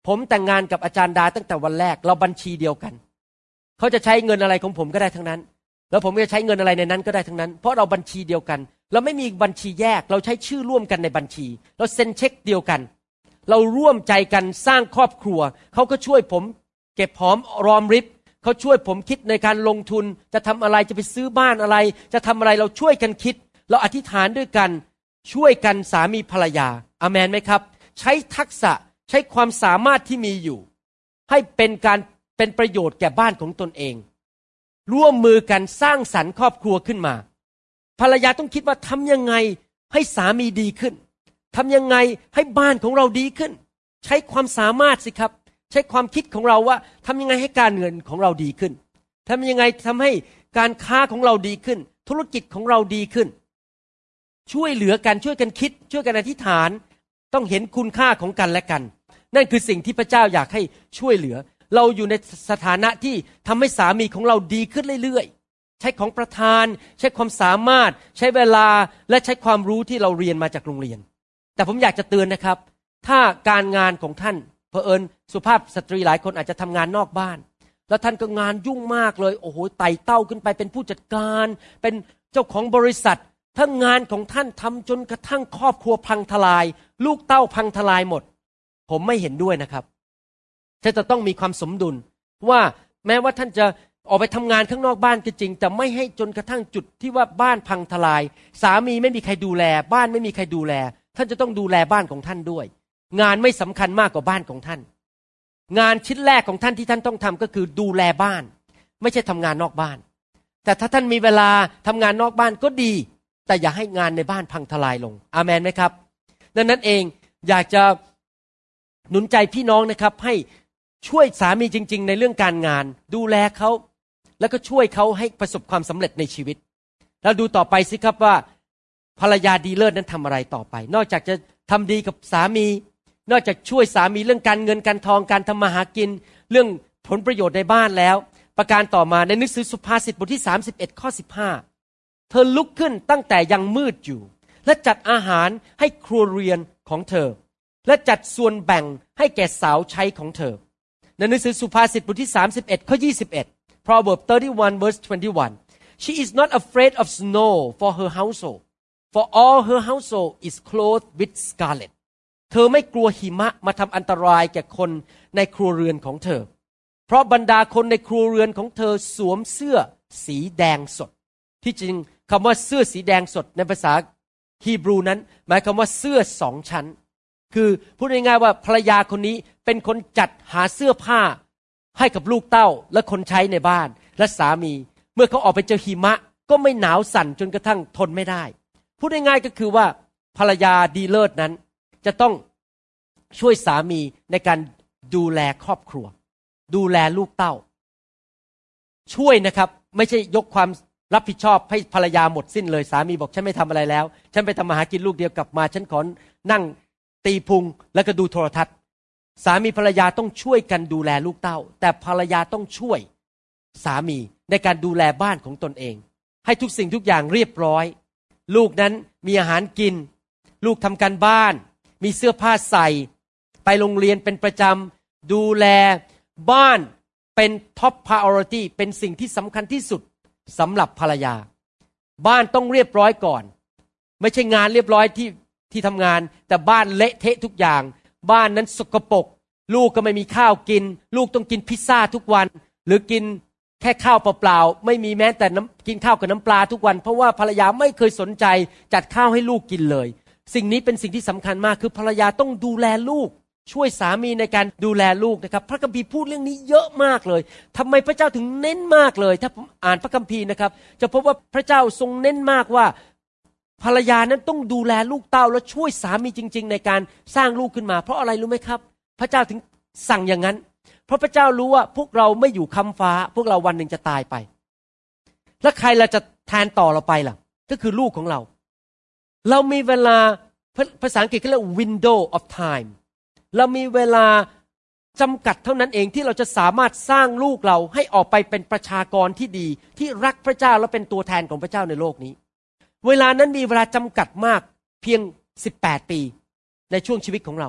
ผมแต่งงานกับอาจารย์ดาตั้งแต่วันแรกเราบัญชีเดียวกันเขาจะใช้เงินอะไรของผมก็ได้ทั้งนั้นแล้วผมจะใช้เงินอะไรในนั้นก็ได้ทั้งนั้นเพราะเราบัญชีเดียวกันเราไม่มีบัญชีแยกเราใช้ชื่อร่วมกันในบัญชีเราเซ็นเช็คเดียวกันเราร่วมใจกันสร้างครอบครัวเขาก็ช่วยผมเก็บหอมรอมริบเขาช่วยผมคิดในการลงทุนจะทำอะไรจะไปซื้อบ้านอะไรจะทำอะไรเราช่วยกันคิดเราอธิษฐานด้วยกันช่วยกันสามีภรรยาอาเมนไหมครับใช้ทักษะใช้ความสามารถที่มีอยู่ให้เป็นการเป็นประโยชน์แก่บ้านของตนเองร่วมมือกันสร้างสรรค์ครอบครัวขึ้นมาภรรยาต้องคิดว่าทำยังไงให้สามีดีขึ้นทำยังไงให้บ้านของเราดีขึ้นใช้ความสามารถสิครับใช้ความคิดของเราว่าทำยังไงให้การเงินของเราดีขึ้นทำยังไงทำให้การค้าของเราดีขึ้นธุรกิจของเราดีขึ้นช่วยเหลือกันช่วยกันคิดช่วยกันอธิษฐานต้องเห็นคุณค่าของกันและกันนั่นคือสิ่งที่พระเจ้าอยากให้ช่วยเหลือเราอยู่ในสถานะที่ทำให้สามีของเราดีขึ้นเรื่อยๆใช้ของประทานใช้ความสามารถใช้เวลาและใช้ความรู้ที่เราเรียนมาจากโรงเรียนแต่ผมอยากจะเตือนนะครับถ้าการงานของท่านเผอิญสุภาพสตรีหลายคนอาจจะทำงานนอกบ้านแล้วท่านก็งานยุ่งมากเลยโอ้โหไต่เต้าขึ้นไปเป็นผู้จัดการเป็นเจ้าของบริษัทถ้างานของท่านทำจนกระทั่งครอบครัวพังทลายลูกเต้าพังทลายหมดผมไม่เห็นด้วยนะครับท่านจะต้องมีความสมดุลว่าแม้ว่าท่านจะออกไปทำงานข้างนอกบ้านก็จริงแต่ไม่ให้จนกระทั่งจุดที่ว่าบ้านพังทลายสามีไม่มีใครดูแลบ้านไม่มีใครดูแลท่านจะต้องดูแลบ้านของท่านด้วยงานไม่สำคัญมากกว่าบ้านของท่านงานชิ้นแรกของท่านที่ท่านต้องทำก็คือดูแลบ้านไม่ใช่ทำงานนอกบ้านแต่ถ้าท่านมีเวลาทำงานนอกบ้านก็ดีแต่อย่าให้งานในบ้านพังทลายลงอาเมนไหมครับดังนั้นเองอยากจะหนุนใจพี่น้องนะครับให้ช่วยสามีจริงๆในเรื่องการงานดูแลเขาแล้วก็ช่วยเขาให้ประสบความสำเร็จในชีวิตแล้วดูต่อไปสิครับว่าภรรยาดีเลิศนั้นทำอะไรต่อไปนอกจากจะทำดีกับสามีนอกจากช่วยสามีเรื่องการเงินการทองการทำมาหากินเรื่องผลประโยชน์ในบ้านแล้วประการต่อมาในหนังสือสุภาษิตบทที่สามสิบเอ็ดข้อสิบห้าเธอลุกขึ้นตั้งแต่ยังมืดอยู่และจัดอาหารให้ครัวเรือนของเธอและจัดส่วนแบ่งให้แก่สาวใช้ของเธอในหนังสือสุภาษิตบทที่สามสิบเอ็ดข้อยี่สิบเอ็ด Proverbs thirty-one verse twenty-one She is not afraid of snow for her household for all her household is clothed with scarlet เธอไม่กลัวหิมะมาทำอันตรายแก่คนในครัวเรือนของเธอเพราะบรรดาคนในครัวเรือนของเธอสวมเสื้อสีแดงสดที่จริงคำว่าเสื้อสีแดงสดในภาษาฮีบรูนั้นหมายความว่าเสื้อสองชั้นคือพูดง่ายๆว่าภรรยาคนนี้เป็นคนจัดหาเสื้อผ้าให้กับลูกเต้าและคนใช้ในบ้านและสามีเมื่อเขาออกไปเจอหิมะก็ไม่หนาวสั่นจนกระทั่งทนไม่ได้พูดง่ายๆก็คือว่าภรรยาดีเลิศนั้นจะต้องช่วยสามีในการดูแลครอบครัวดูแลลูกเต้าช่วยนะครับไม่ใช่ยกความรับผิดชอบให้ภรรยาหมดสิ้นเลยสามีบอกฉันไม่ทำอะไรแล้วฉันไปทำมาหากินลูกเดียวกลับมาฉันขอนั่งตีพุงแล้วก็ดูโทรทัศน์สามีภรรยาต้องช่วยกันดูแลลูกเต้าแต่ภรรยาต้องช่วยสามีในการดูแลบ้านของตนเองให้ทุกสิ่งทุกอย่างเรียบร้อยลูกนั้นมีอาหารกินลูกทำการบ้านมีเสื้อผ้าใส่ไปโรงเรียนเป็นประจำดูแลบ้านเป็นท็อป priority เป็นสิ่งที่สำคัญที่สุดสำหรับภรรยาบ้านต้องเรียบร้อยก่อนไม่ใช่งานเรียบร้อยที่ที่ทำงานแต่บ้านเละเทะทุกอย่างบ้านนั้นสกปรกลูกก็ไม่มีข้าวกินลูกต้องกินพิซซ่าทุกวันหรือกินแค่ข้าวเปล่าๆไม่มีแม้แต่น้ำกินข้าวกับน้ำปลาทุกวันเพราะว่าภรรยาไม่เคยสนใจจัดข้าวให้ลูกกินเลยสิ่งนี้เป็นสิ่งที่สำคัญมากคือภรรยาต้องดูแลลูกช่วยสามีในการดูแลลูกนะครับพระคัมภีร์พูดเรื่องนี้เยอะมากเลยทำไมพระเจ้าถึงเน้นมากเลยถ้าผมอ่านพระคัมภีร์นะครับจะพบว่าพระเจ้าทรงเน้นมากว่าภรรยานั้นต้องดูแลลูกเต้าและช่วยสามีจริงๆในการสร้างลูกขึ้นมาเพราะอะไรรู้ไหมครับพระเจ้าถึงสั่งอย่างนั้นเพราะพระเจ้ารู้ว่าพวกเราไม่อยู่ค้ำฟ้าพวกเราวันหนึ่งจะตายไปแล้วใครเราจะแทนต่อเราไปล่ะก็คือลูกของเราเรามีเวลาภาษาอังกฤษเขาเรียก window of time เรามีเวลาจำกัดเท่านั้นเองที่เราจะสามารถสร้างลูกเราให้ออกไปเป็นประชากรที่ดีที่รักพระเจ้าและเป็นตัวแทนของพระเจ้าในโลกนี้เวลานั้นมีเวลาจำกัดมากเพียงสิบแปดปีในช่วงชีวิตของเรา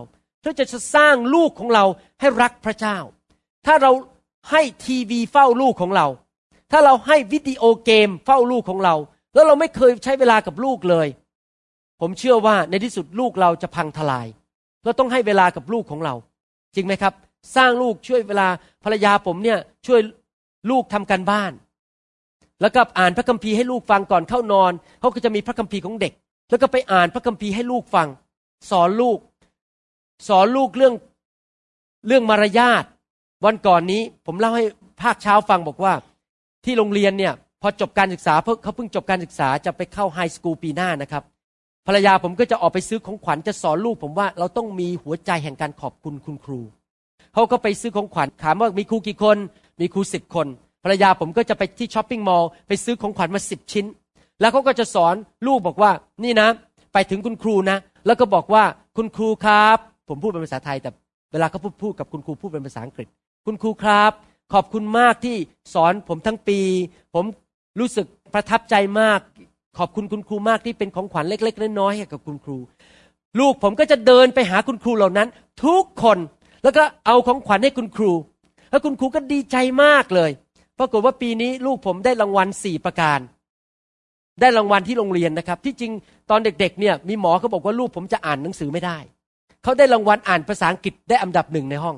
เพื่อจะสร้างลูกของเราให้รักพระเจ้าถ้าเราให้ทีวีเฝ้าลูกของเราถ้าเราให้วิดีโอเกมเฝ้าลูกของเราแล้วเราไม่เคยใช้เวลากับลูกเลยผมเชื่อว่าในที่สุดลูกเราจะพังทลายเราต้องให้เวลากับลูกของเราจริงไหมครับสร้างลูกช่วยเวลาภรรยาผมเนี่ยช่วยลูกทำการบ้านแล้วก็อ่านพระคัมภีร์ให้ลูกฟังก่อนเข้านอนเขาก็จะมีพระคัมภีร์ของเด็กแล้วก็ไปอ่านพระคัมภีร์ให้ลูกฟังสอนลูกสอนลูกเรื่องเรื่องมารยาทวันก่อนนี้ผมเล่าให้ภาคเช้าฟังบอกว่าที่โรงเรียนเนี่ยพอจบการศึกษาเขาเพิ่งจบการศึกษาจะไปเข้าไฮสคูลปีหน้านะครับภรรยาผมก็จะออกไปซื้อของขวัญจะสอนลูกผมว่าเราต้องมีหัวใจแห่งการขอบคุณคุณครูเขาก็ไปซื้อของขวัญถามว่ามีครูกี่คนมีครูสิบคนภรรยาผมก็จะไปที่ช้อปปิ้งมอลล์ไปซื้อของขวัญมาสิบชิ้นแล้วเขาก็จะสอนลูกบอกว่านี่นะไปถึงคุณครูนะแล้วก็บอกว่าคุณครูครับผมพูดเป็นภาษาไทยแต่เวลาเขาพูดพูดกับคุณครูพูดเป็นภาษาอังกฤษคุณครูครับขอบคุณมากที่สอนผมทั้งปีผมรู้สึกประทับใจมากขอบคุณคุณครูมากที่เป็นของขวัญเล็กๆน้อยๆให้กับคุณครูลูกผมก็จะเดินไปหาคุณครูเหล่านั้นทุกคนแล้วก็เอาของขวัญให้คุณครูแล้วคุณครูก็ดีใจมากเลยปรากฏว่าปีนี้ลูกผมได้รางวัลสี่ประการได้รางวัลที่โรงเรียนนะครับที่จริงตอนเด็กๆเนี่ยมีหมอเขาบอกว่าลูกผมจะอ่านหนังสือไม่ได้เขาได้รางวัลอ่านภาษาอังกฤษได้อันดับหนึ่งในห้อง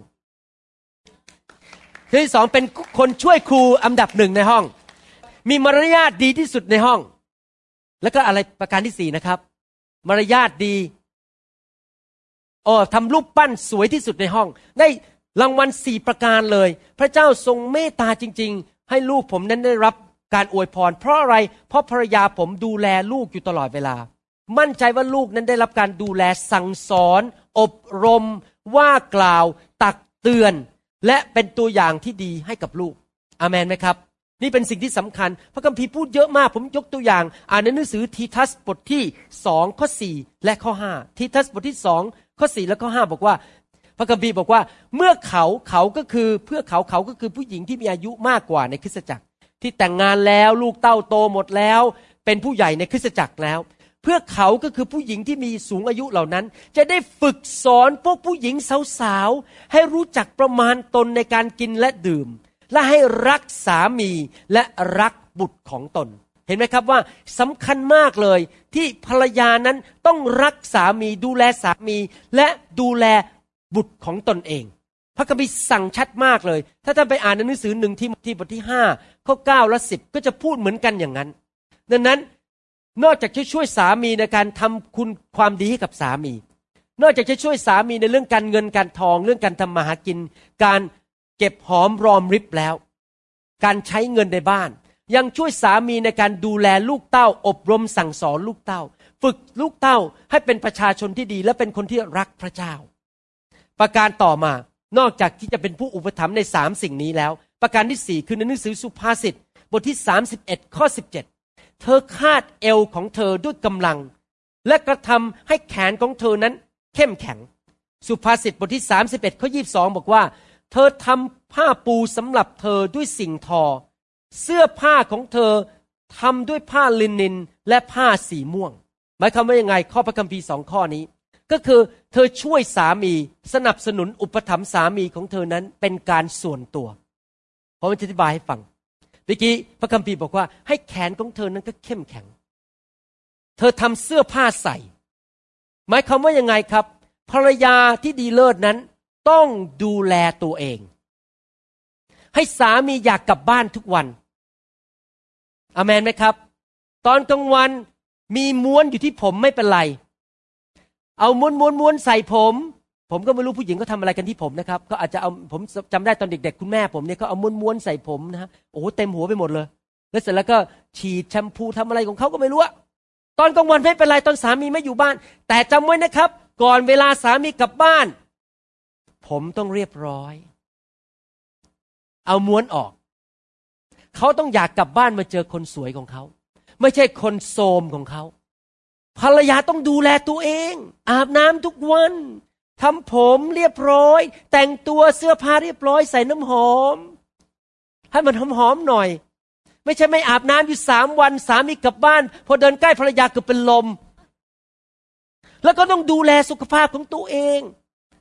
ที่สองเป็นคนช่วยครูอันดับหนึ่งในห้องมีมารยาทดีที่สุดในห้องแล้วก็อะไรประการที่สี่นะครับมารยาทดีอ๋อทำรูปปั้นสวยที่สุดในห้องได้รางวัลสี่ประการเลยพระเจ้าทรงเมตตาจริงๆให้ลูกผมนั้นได้รับการอวยพรเพราะอะไรเพราะภรรยาผมดูแลลูกอยู่ตลอดเวลามั่นใจว่าลูกนั้นได้รับการดูแลสั่งสอนอบรมว่ากล่าวตักเตือนและเป็นตัวอย่างที่ดีให้กับลูกอาเมนไหมครับนี่เป็นสิ่งที่สำคัญพระคัมภีร์พูดเยอะมากผมยกตัวอย่างอ่านในหนังสือทีทัสบทที่สองข้อสี่และข้อห้าทีทัสบทที่สองข้อสี่และข้อห้าบอกว่าพระคัมภีร์บอกว่าเมื่อเขาเขาก็คือเพื่อเขาเขาก็คือผู้หญิงที่มีอายุมากกว่าในคริสตจักรที่แต่งงานแล้วลูกเต้าโตหมดแล้วเป็นผู้ใหญ่ในคริสตจักรแล้วเพื่อเขาก็คือผู้หญิงที่มีสูงอายุเหล่านั้นจะได้ฝึกสอนพวกผู้หญิงสาวๆให้รู้จักประมาณตนในการกินและดื่มและให้รักสามีและรักบุตรของตนเห็นไหมครับว่าสำคัญมากเลยที่ภรรยานั้นต้องรักสามีดูแลสามีและดูแลบุตรของตนเองพระคัมภีร์สั่งชัดมากเลยถ้าท่านไปอ่านในหนังสือหนึ่งทิโมธีบทที่ห้าข้อเก้าและสิบก็จะพูดเหมือนกันอย่างนั้นดังนั้นนอกจากจะช่วยสามีในการทำคุณความดีให้กับสามีนอกจากจะช่วยสามีในเรื่องการเงินการทองเรื่องการทำมาหากินการเก็บหอมรอมริบแล้วการใช้เงินในบ้านยังช่วยสามีในการดูแลลูกเต้าอบรมสั่งสอนลูกเต้าฝึกลูกเต้าให้เป็นประชาชนที่ดีและเป็นคนที่รักพระเจ้าประการต่อมานอกจากที่จะเป็นผู้อุปถัมภ์ในสามสิ่งนี้แล้วประการที่สี่คือในหนังสือสุภาษิตบทที่สามสิบเอ็ดข้อสิบเจ็ดเธอคาดเอวของเธอด้วยกำลังและกระทำให้แขนของเธอนั้นเข้มแข็งสุภาษิตบทที่สามสิบเอ็ดข้อยี่สิบสองบอกว่าเธอทำผ้าปูสำหรับเธอด้วยสิ่งทอเสื้อผ้าของเธอทำด้วยผ้าลินินและผ้าสีม่วงหมายความว่ายังไงข้อพระคัมภีร์สองข้อนี้ก็คือเธอช่วยสามีสนับสนุนอุปถัมภ์สามีของเธอนั้นเป็นการส่วนตัวผมจะอธิบายให้ฟังเมื่อกี้พระคัมภีร์บอกว่าให้แขนของเธอนั้นก็เข้มแข็งเธอทำเสื้อผ้าใส่หมายความว่ายังไงครับภรรยาที่ดีเลิศนั้นต้องดูแลตัวเองให้สามีอยากกลับบ้านทุกวันอาเมนไหมครับตอนกลางวันมีม้วนอยู่ที่ผมไม่เป็นไรเอาม้วนม้วนม้วนใส่ผมผมก็ไม่รู้ผู้หญิงเขาทำอะไรกันที่ผมนะครับก็อาจจะเอาผมจำได้ตอนเด็กๆคุณแม่ผมเนี่ยเขาเอาม้วนม้วนใส่ผมนะฮะโอ้โหเต็มหัวไปหมดเลยแล้วเสร็จแล้วก็ฉีดแชมพูทำอะไรของเขาก็ไม่รู้ตอนกลางวันไม่เป็นไรตอนสามีไม่อยู่บ้านแต่จำไว้นะครับก่อนเวลาสามีกลับบ้านผมต้องเรียบร้อยเอาม้วนออกเขาต้องอยากกลับบ้านมาเจอคนสวยของเขาไม่ใช่คนโทรมของเขาภรรยาต้องดูแลตัวเองอาบน้ำทุกวันทำผมเรียบร้อยแต่งตัวเสื้อผ้าเรียบร้อยใส่น้ำหอมให้มันหอมๆหน่อยไม่ใช่ไม่อาบน้ำอยู่สามวันสามีกลับบ้านพอเดินใกล้ภรรยาเกือบเป็นลมแล้วก็ต้องดูแลสุขภาพของตัวเอง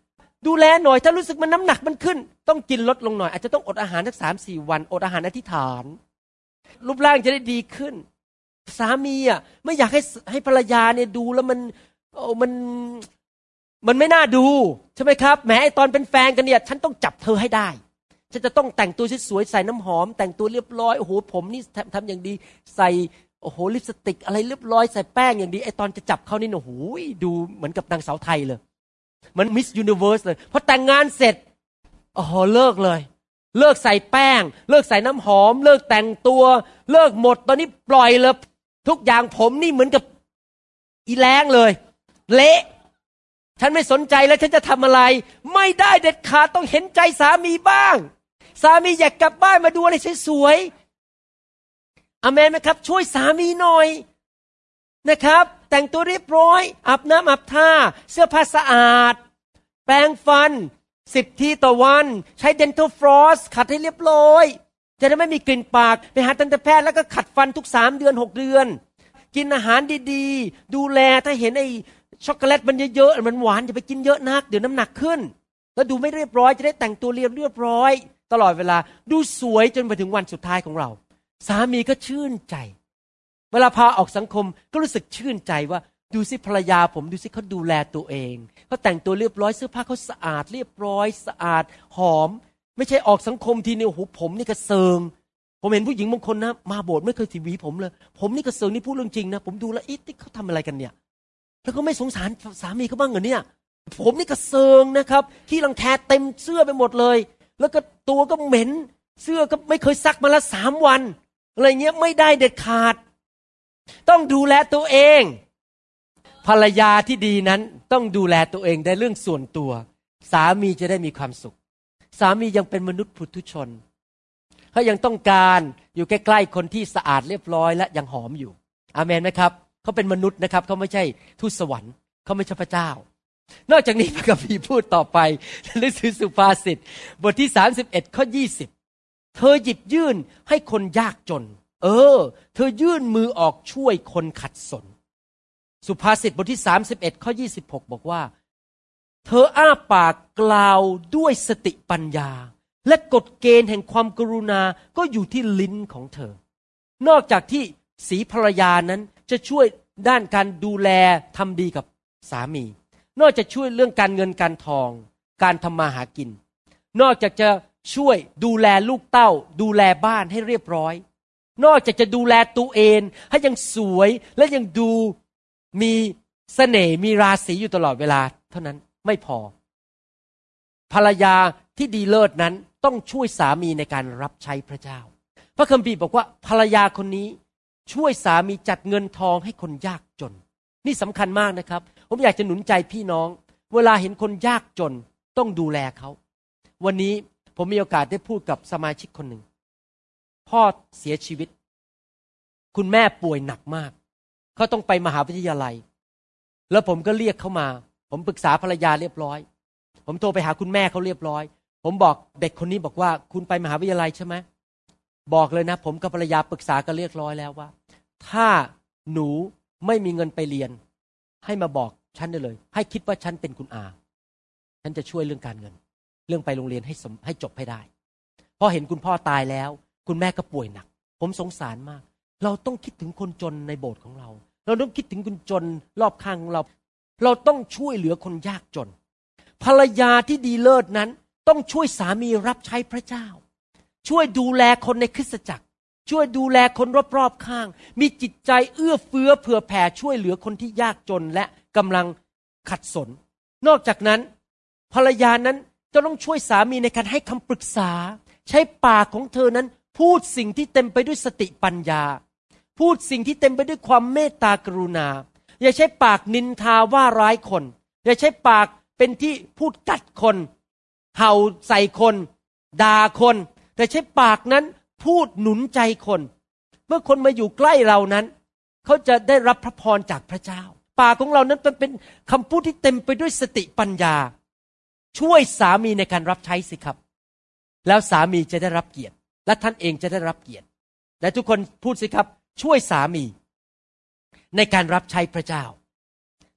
ดูแลหน่อยถ้ารู้สึกมันน้ำหนักมันขึ้นต้องกินลดลงหน่อยอาจจะต้องอดอาหารสัก สามสี่ วันอดอาหารอธิษฐานรูปร่างจะได้ดีขึ้นสามีอ่ะไม่อยากให้ให้ภรรยาเนี่ยดูแล้วมันโอ้มันมันไม่น่าดูใช่ไหมครับแม้ไอตอนเป็นแฟนกันเนี่ยฉันต้องจับเธอให้ได้ฉันจะต้องแต่งตัวสวยๆใส่น้ำหอมแต่งตัวเรียบร้อยโอ้โหผมนี่ทำทำอย่างดีใส่โอ้โหลิปสติกอะไรเรียบร้อยใส่แป้งอย่างดีไอตอนจะจับเขานี่โอ้โหดูเหมือนกับนางสาวไทยเลยเหมือนมิสยูนิเวิร์สเลยพอแต่งงานเสร็จโอ้โหเลิกเลยเลิกใส่แป้งเลิกใส่น้ำหอมเลิกแต่งตัวเลิกหมดตอนนี้ปล่อยเลยทุกอย่างผมนี่เหมือนกับอีแรงเลยเละฉันไม่สนใจแล้วฉันจะทำอะไรไม่ได้เด็ดขาดต้องเห็นใจสามีบ้างสามีอยากกลับบ้านมาดูอะไรสวยๆอาเมนไหมครับช่วยสามีหน่อยนะครับแต่งตัวเรียบร้อยอาบน้ำอาบท่าเสื้อผ้าสะอาดแปรงฟันสิบทีต่อวันใช้ dental floss ขัดให้เรียบร้อยจะได้ไม่มีกลิ่นปากไปหาทันตแพทย์แล้วก็ขัดฟันทุกสามเดือนหกเดือนกินอาหารดีๆดูแลถ้าเห็นไอ้ช็อกโกแลตมันเยอะๆมันหวานอย่าไปกินเยอะนักเดี๋ยวน้ำหนักขึ้นแล้วดูไม่เรียบร้อยจะได้แต่งตัวเรียบเรียบร้อยตลอดเวลาดูสวยจนไปถึงวันสุดท้ายของเราสามีก็ชื่นใจเวลาพาออกสังคมก็รู้สึกชื่นใจว่าดูสิภรรยาผมดูสิเขาดูแลตัวเองเขาแต่งตัวเรียบร้อยเสื้อผ้าเขาสะอาดเรียบร้อยสะอาดหอมไม่ใช่ออกสังคมทีนี่โอ้โหผมนี่กระเซิงผมเห็นผู้หญิงบางคนนะมาโบสถ์ไม่เคยถีหวีผมเลยผมนี่กระเซิงนี่พูดเรื่องจริงนะผมดูแล้วอิ๊ะเขาทำอะไรกันเนี่ยแล้วก็ไม่สงสารสามีเขาบ้างเหรอเนี่ยผมนี่กระเซิงนะครับขี้รังแคเต็มเสื้อไปหมดเลยแล้วก็ตัวก็เหม็นเสื้อก็ไม่เคยซักมาละสามวันอะไรเงี้ยไม่ได้เด็ดขาดต้องดูแลตัวเองภรรยาที่ดีนั้นต้องดูแลตัวเองได้เรื่องส่วนตัวสามีจะได้มีความสุขสามียังเป็นมนุษย์ปุถุชนเขายังต้องการอยู่ใกล้ๆคนที่สะอาดเรียบร้อยและยังหอมอยู่อาเมนไหมครับเขาเป็นมนุษย์นะครับเขาไม่ใช่ทูตสวรรค์เขาไม่ใช่พระเจ้านอกจากนี้พระคัมภีร์พูดต่อไปในหนังสือสุภาษิตบทที่สามสิบเอ็ดข้อยี่สิบเธอหยิบยื่นให้คนยากจนเออเธอยื่นมือออกช่วยคนขัดสนสุภาษิตบทที่สามสิบเอ็ดข้อยี่สิบหกบอกว่าเธออ้าปากกล่าวด้วยสติปัญญาและกฎเกณฑ์แห่งความกรุณาก็อยู่ที่ลิ้นของเธอนอกจากที่ศรีภรรยานั้นจะช่วยด้านการดูแลทำดีกับสามีนอกจากช่วยเรื่องการเงินการทองการทำมาหากินนอกจากจะช่วยดูแลลูกเต้าดูแลบ้านให้เรียบร้อยนอกจากจะดูแลตัวเองให้ยังสวยและยังดูมีเสน่ห์มีราศีอยู่ตลอดเวลาเท่านั้นไม่พอภรรยาที่ดีเลิศนั้นต้องช่วยสามีในการรับใช้พระเจ้าพระคัมภีร์บอกว่าภรรยาคนนี้ช่วยสามีจัดเงินทองให้คนยากจนนี่สำคัญมากนะครับผมอยากจะหนุนใจพี่น้องเวลาเห็นคนยากจนต้องดูแลเขาวันนี้ผมมีโอกาสได้พูดกับสมาชิกคนหนึ่งพ่อเสียชีวิตคุณแม่ป่วยหนักมากเขาต้องไปมหาวิทยาลัยแล้วผมก็เรียกเขามาผมปรึกษาภรรยาเรียบร้อยผมโทรไปหาคุณแม่เขาเรียบร้อยผมบอกเด็กคนนี้บอกว่าคุณไปมหาวิทยาลัยใช่ไหมบอกเลยนะผมกับภรรยาปรึกษากันเรียบร้อยแล้วว่าถ้าหนูไม่มีเงินไปเรียนให้มาบอกฉันได้เลยให้คิดว่าฉันเป็นคุณอาฉันจะช่วยเรื่องการเงินเรื่องไปโรงเรียนให้สมให้จบให้ได้พอเห็นคุณพ่อตายแล้วคุณแม่ก็ป่วยหนักผมสงสารมากเราต้องคิดถึงคนจนในโบสถ์ของเราเราต้องคิดถึงคนจนรอบข้างของเราเราต้องช่วยเหลือคนยากจนภรรยาที่ดีเลิศนั้นต้องช่วยสามีรับใช้พระเจ้าช่วยดูแลคนในคริสตจักรช่วยดูแลคนรอบๆข้างมีจิตใจเอื้อเฟื้อเผื่อแผ่ช่วยเหลือคนที่ยากจนและกำลังขัดสนนอกจากนั้นภรรยานั้นจะต้องช่วยสามีในการให้คำปรึกษาใช้ปากของเธอนั้นพูดสิ่งที่เต็มไปด้วยสติปัญญาพูดสิ่งที่เต็มไปด้วยความเมตตากรุณาอย่าใช้ปากนินทาว่าร้ายคนอย่าใช้ปากเป็นที่พูดกัดคนเห่าใส่คนด่าคนแต่ใช้ปากนั้นพูดหนุนใจคนเมื่อคนมาอยู่ใกล้เรานั้นเขาจะได้รับพระพรจากพระเจ้าปากของเรานั้นเป็นคำพูดที่เต็มไปด้วยสติปัญญาช่วยสามีในการรับใช้สิครับแล้วสามีจะได้รับเกียรติและท่านเองจะได้รับเกียรติและทุกคนพูดสิครับช่วยสามีในการรับใช้พระเจ้า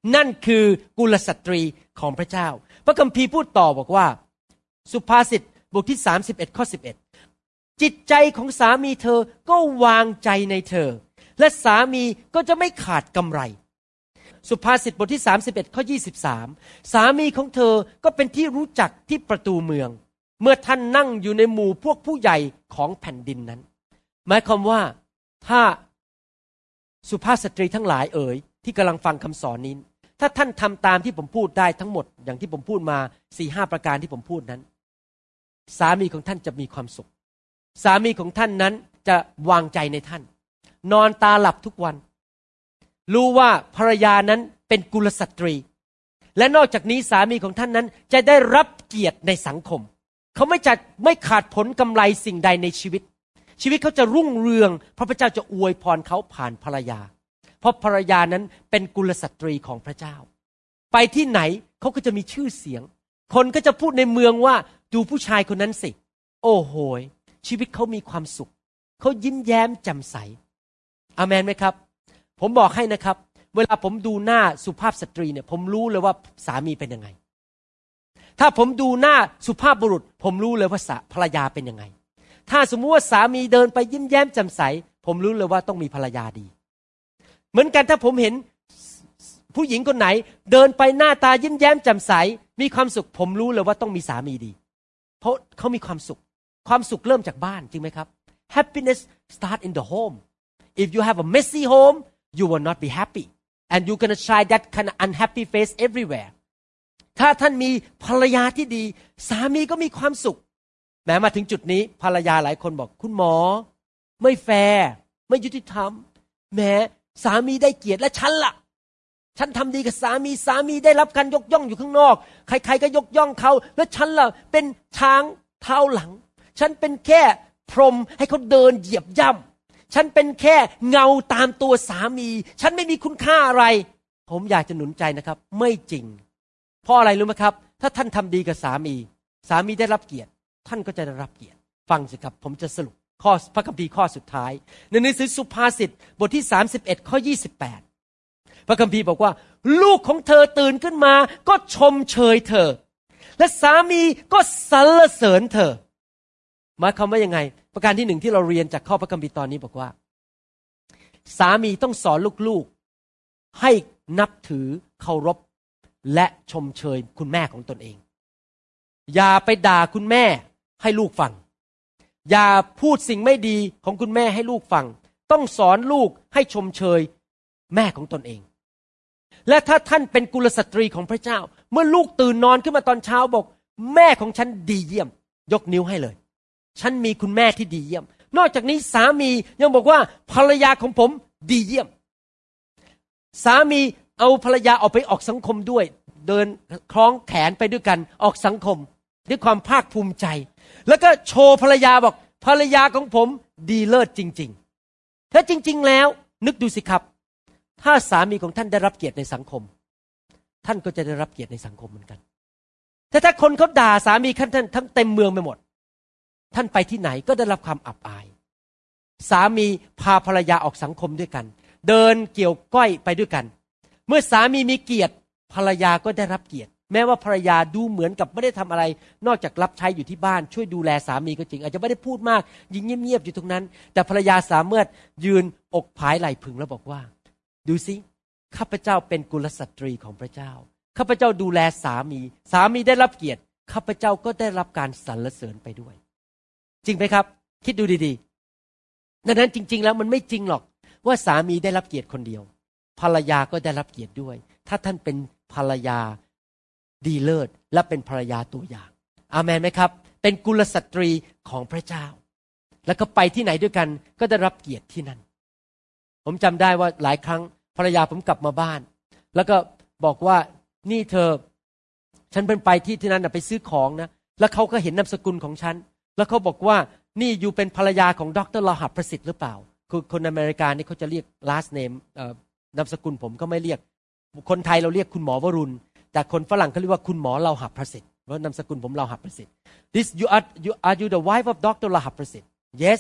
นั่นคือกุลสตรีของพระเจ้าพระคัมภีร์พูดต่อบอกว่าสุภาษิตบทที่สามสิบเอ็ดข้อสิบเอ็ดจิตใจของสามีเธอก็วางใจในเธอและสามีก็จะไม่ขาดกำไรสุภาษิตบทที่สามสิบเอ็ดข้อยี่สิบสามสามีของเธอก็เป็นที่รู้จักที่ประตูเมืองเมื่อท่านนั่งอยู่ในหมู่พวกผู้ใหญ่ของแผ่นดินนั้นหมายความว่าถ้าสุภาพสตรีทั้งหลายเอ๋ยที่กำลังฟังคำสอนนี้ถ้าท่านทำตามที่ผมพูดได้ทั้งหมดอย่างที่ผมพูดมา สี่ห้า ประการที่ผมพูดนั้นสามีของท่านจะมีความสุขสามีของท่านนั้นจะวางใจในท่านนอนตาหลับทุกวันรู้ว่าภรรยานั้นเป็นกุลสตรีและนอกจากนี้สามีของท่านนั้นจะได้รับเกียรติในสังคมเขาไม่จะไม่ขาดผลกำไรสิ่งใดในชีวิตชีวิตเขาจะรุ่งเรืองเพราะพระเจ้าจะอวยพรเขาผ่านภรรยาเพราะภรรยานั้นเป็นกุลสตรีของพระเจ้าไปที่ไหนเขาก็จะมีชื่อเสียงคนก็จะพูดในเมืองว่าดูผู้ชายคนนั้นสิโอ้โหชีวิตเขามีความสุขเขายิ้มแย้มแจ่มใสอาเมนไหมครับผมบอกให้นะครับเวลาผมดูหน้าสุภาพสตรีเนี่ยผมรู้เลยว่าสามีเป็นยังไงถ้าผมดูหน้าสุภาพบุรุษผมรู้เลยว่าภรรยาเป็นยังไงถ้าสมมติว่าสามีเดินไปยิ้มแย้มแจ่มใสผมรู้เลยว่าต้องมีภรรยาดีเหมือนกันถ้าผมเห็นผู้หญิงคนไหนเดินไปหน้าตายิ้มแย้มแจ่มใสมีความสุขผมรู้เลยว่าต้องมีสามีดีเพราะเขามีความสุขความสุขเริ่มจากบ้านจริงไหมครับ Happiness start in the home if you have a messy home you will not be happy and you're gonna try that kind of unhappy face everywhere ถ้าท่านมีภรรยาที่ดีสามีก็มีความสุขแม้มาถึงจุดนี้ภรรยาหลายคนบอกคุณหมอไม่แฟร์ไม่ยุติธรรมแม้สามีได้เกียรติและฉันล่ะฉันทำดีกับสามีสามีได้รับการยกย่องอยู่ข้างนอกใครๆก็ยกย่องเขาแล้วฉันล่ะเป็นช้างเท้าหลังฉันเป็นแค่พรหมให้เขาเดินเหยียบย่ำฉันเป็นแค่เงาตามตัวสามีฉันไม่มีคุณค่าอะไรผมอยากจะหนุนใจนะครับไม่จริงเพราะอะไรรู้ไหมครับถ้าท่านทำดีกับสามีสามีได้รับเกียรติท่านก็จะได้รับเกียรติฟังสิครับผมจะสรุปข้อพระคัมภีร์ข้อสุดท้ายในหนังสือสุภาษิตบทที่สามสิบเอ็ดข้อยี่สิบแปดพระคัมภีร์บอกว่าลูกของเธอตื่นขึ้นมาก็ชมเชยเธอและสามีก็สรรเสริญเธอหมายความว่ายังไงประการที่หนึ่งที่เราเรียนจากข้อพระคัมภีร์ตอนนี้บอกว่าสามีต้องสอนลูกๆให้นับถือเคารพและชมเชยคุณแม่ของตนเองอย่าไปด่าคุณแม่ให้ลูกฟังอย่าพูดสิ่งไม่ดีของคุณแม่ให้ลูกฟังต้องสอนลูกให้ชมเชยแม่ของตนเองและถ้าท่านเป็นกุลสตรีของพระเจ้าเมื่อลูกตื่นนอนขึ้นมาตอนเช้าบอกแม่ของฉันดีเยี่ยมยกนิ้วให้เลยฉันมีคุณแม่ที่ดีเยี่ยมนอกจากนี้สามียังบอกว่าภรรยาของผมดีเยี่ยมสามีเอาภรรยาออกไปออกสังคมด้วยเดินคล้องแขนไปด้วยกันออกสังคมด้วยความภาคภูมิใจแล้วก็โชว์ภรรยาบอกภรรยาของผมดีเลิศจริงๆถ้าจริงๆแล้วนึกดูสิครับถ้าสามีของท่านได้รับเกียรติในสังคมท่านก็จะได้รับเกียรติในสังคมเหมือนกันแต่ถ้าคนเขาด่าสามีท่านทั้งเต็มเมืองไปหมดท่านไปที่ไหนก็ได้รับความอับอายสามีพาภรรยาออกสังคมด้วยกันเดินเกี่ยวก้อยไปด้วยกันเมื่อสามีมีเกียรติภรรยาก็ได้รับเกียรติแม้ว่าภรรยาดูเหมือนกับไม่ได้ทำอะไรนอกจากรับใช้อยู่ที่บ้านช่วยดูแลสามีก็จริงอาจจะไม่ได้พูดมากยิงเงียบๆอยู่ตรงนั้นแต่ภรรยาสามารถยืนอกผายไหล่พึงแล้วบอกว่าดูสิข้าพเจ้าเป็นกุลสตรีของพระเจ้าข้าพเจ้าดูแลสามีสามีได้รับเกียรติข้าพเจ้าก็ได้รับการสรรเสริญไปด้วยจริงไหมครับคิดดูดีๆดังนั้นจริงๆแล้วมันไม่จริงหรอกว่าสามีได้รับเกียรติคนเดียวภรรยาก็ได้รับเกียรติด้วยถ้าท่านเป็นภรรยาดีเลิศและเป็นภรรยาตัวอย่างอาเมนไหมครับเป็นกุลสตรีของพระเจ้าแล้วก็ไปที่ไหนด้วยกันก็ได้รับเกียรติที่นั่นผมจำได้ว่าหลายครั้งภรรยาผมกลับมาบ้านแล้วก็บอกว่านี่เธอฉันเป็นไปที่ที่นั้นไปซื้อของนะแล้วเขาก็เห็นนามสกุลของฉันแล้วเขาบอกว่านี่อยู่เป็นภรรยาของดร.ลาหับประสิทธิ์หรือเปล่าคือคนอเมริกานี่เขาจะเรียก last name นามสกุลผมก็ไม่เรียกคนไทยเราเรียกคุณหมอวรุณแต่คนฝรั่งเขาเรียกว่าคุณหมอลาหับประสิทธิ์เพราะนามสกุลผมลาหับประสิทธิ์ this you are you are you the wife of ดร.ลาหับประสิทธิ์ yes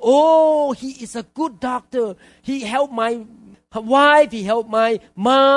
oh he is a good doctor he helped my wife he helped my mom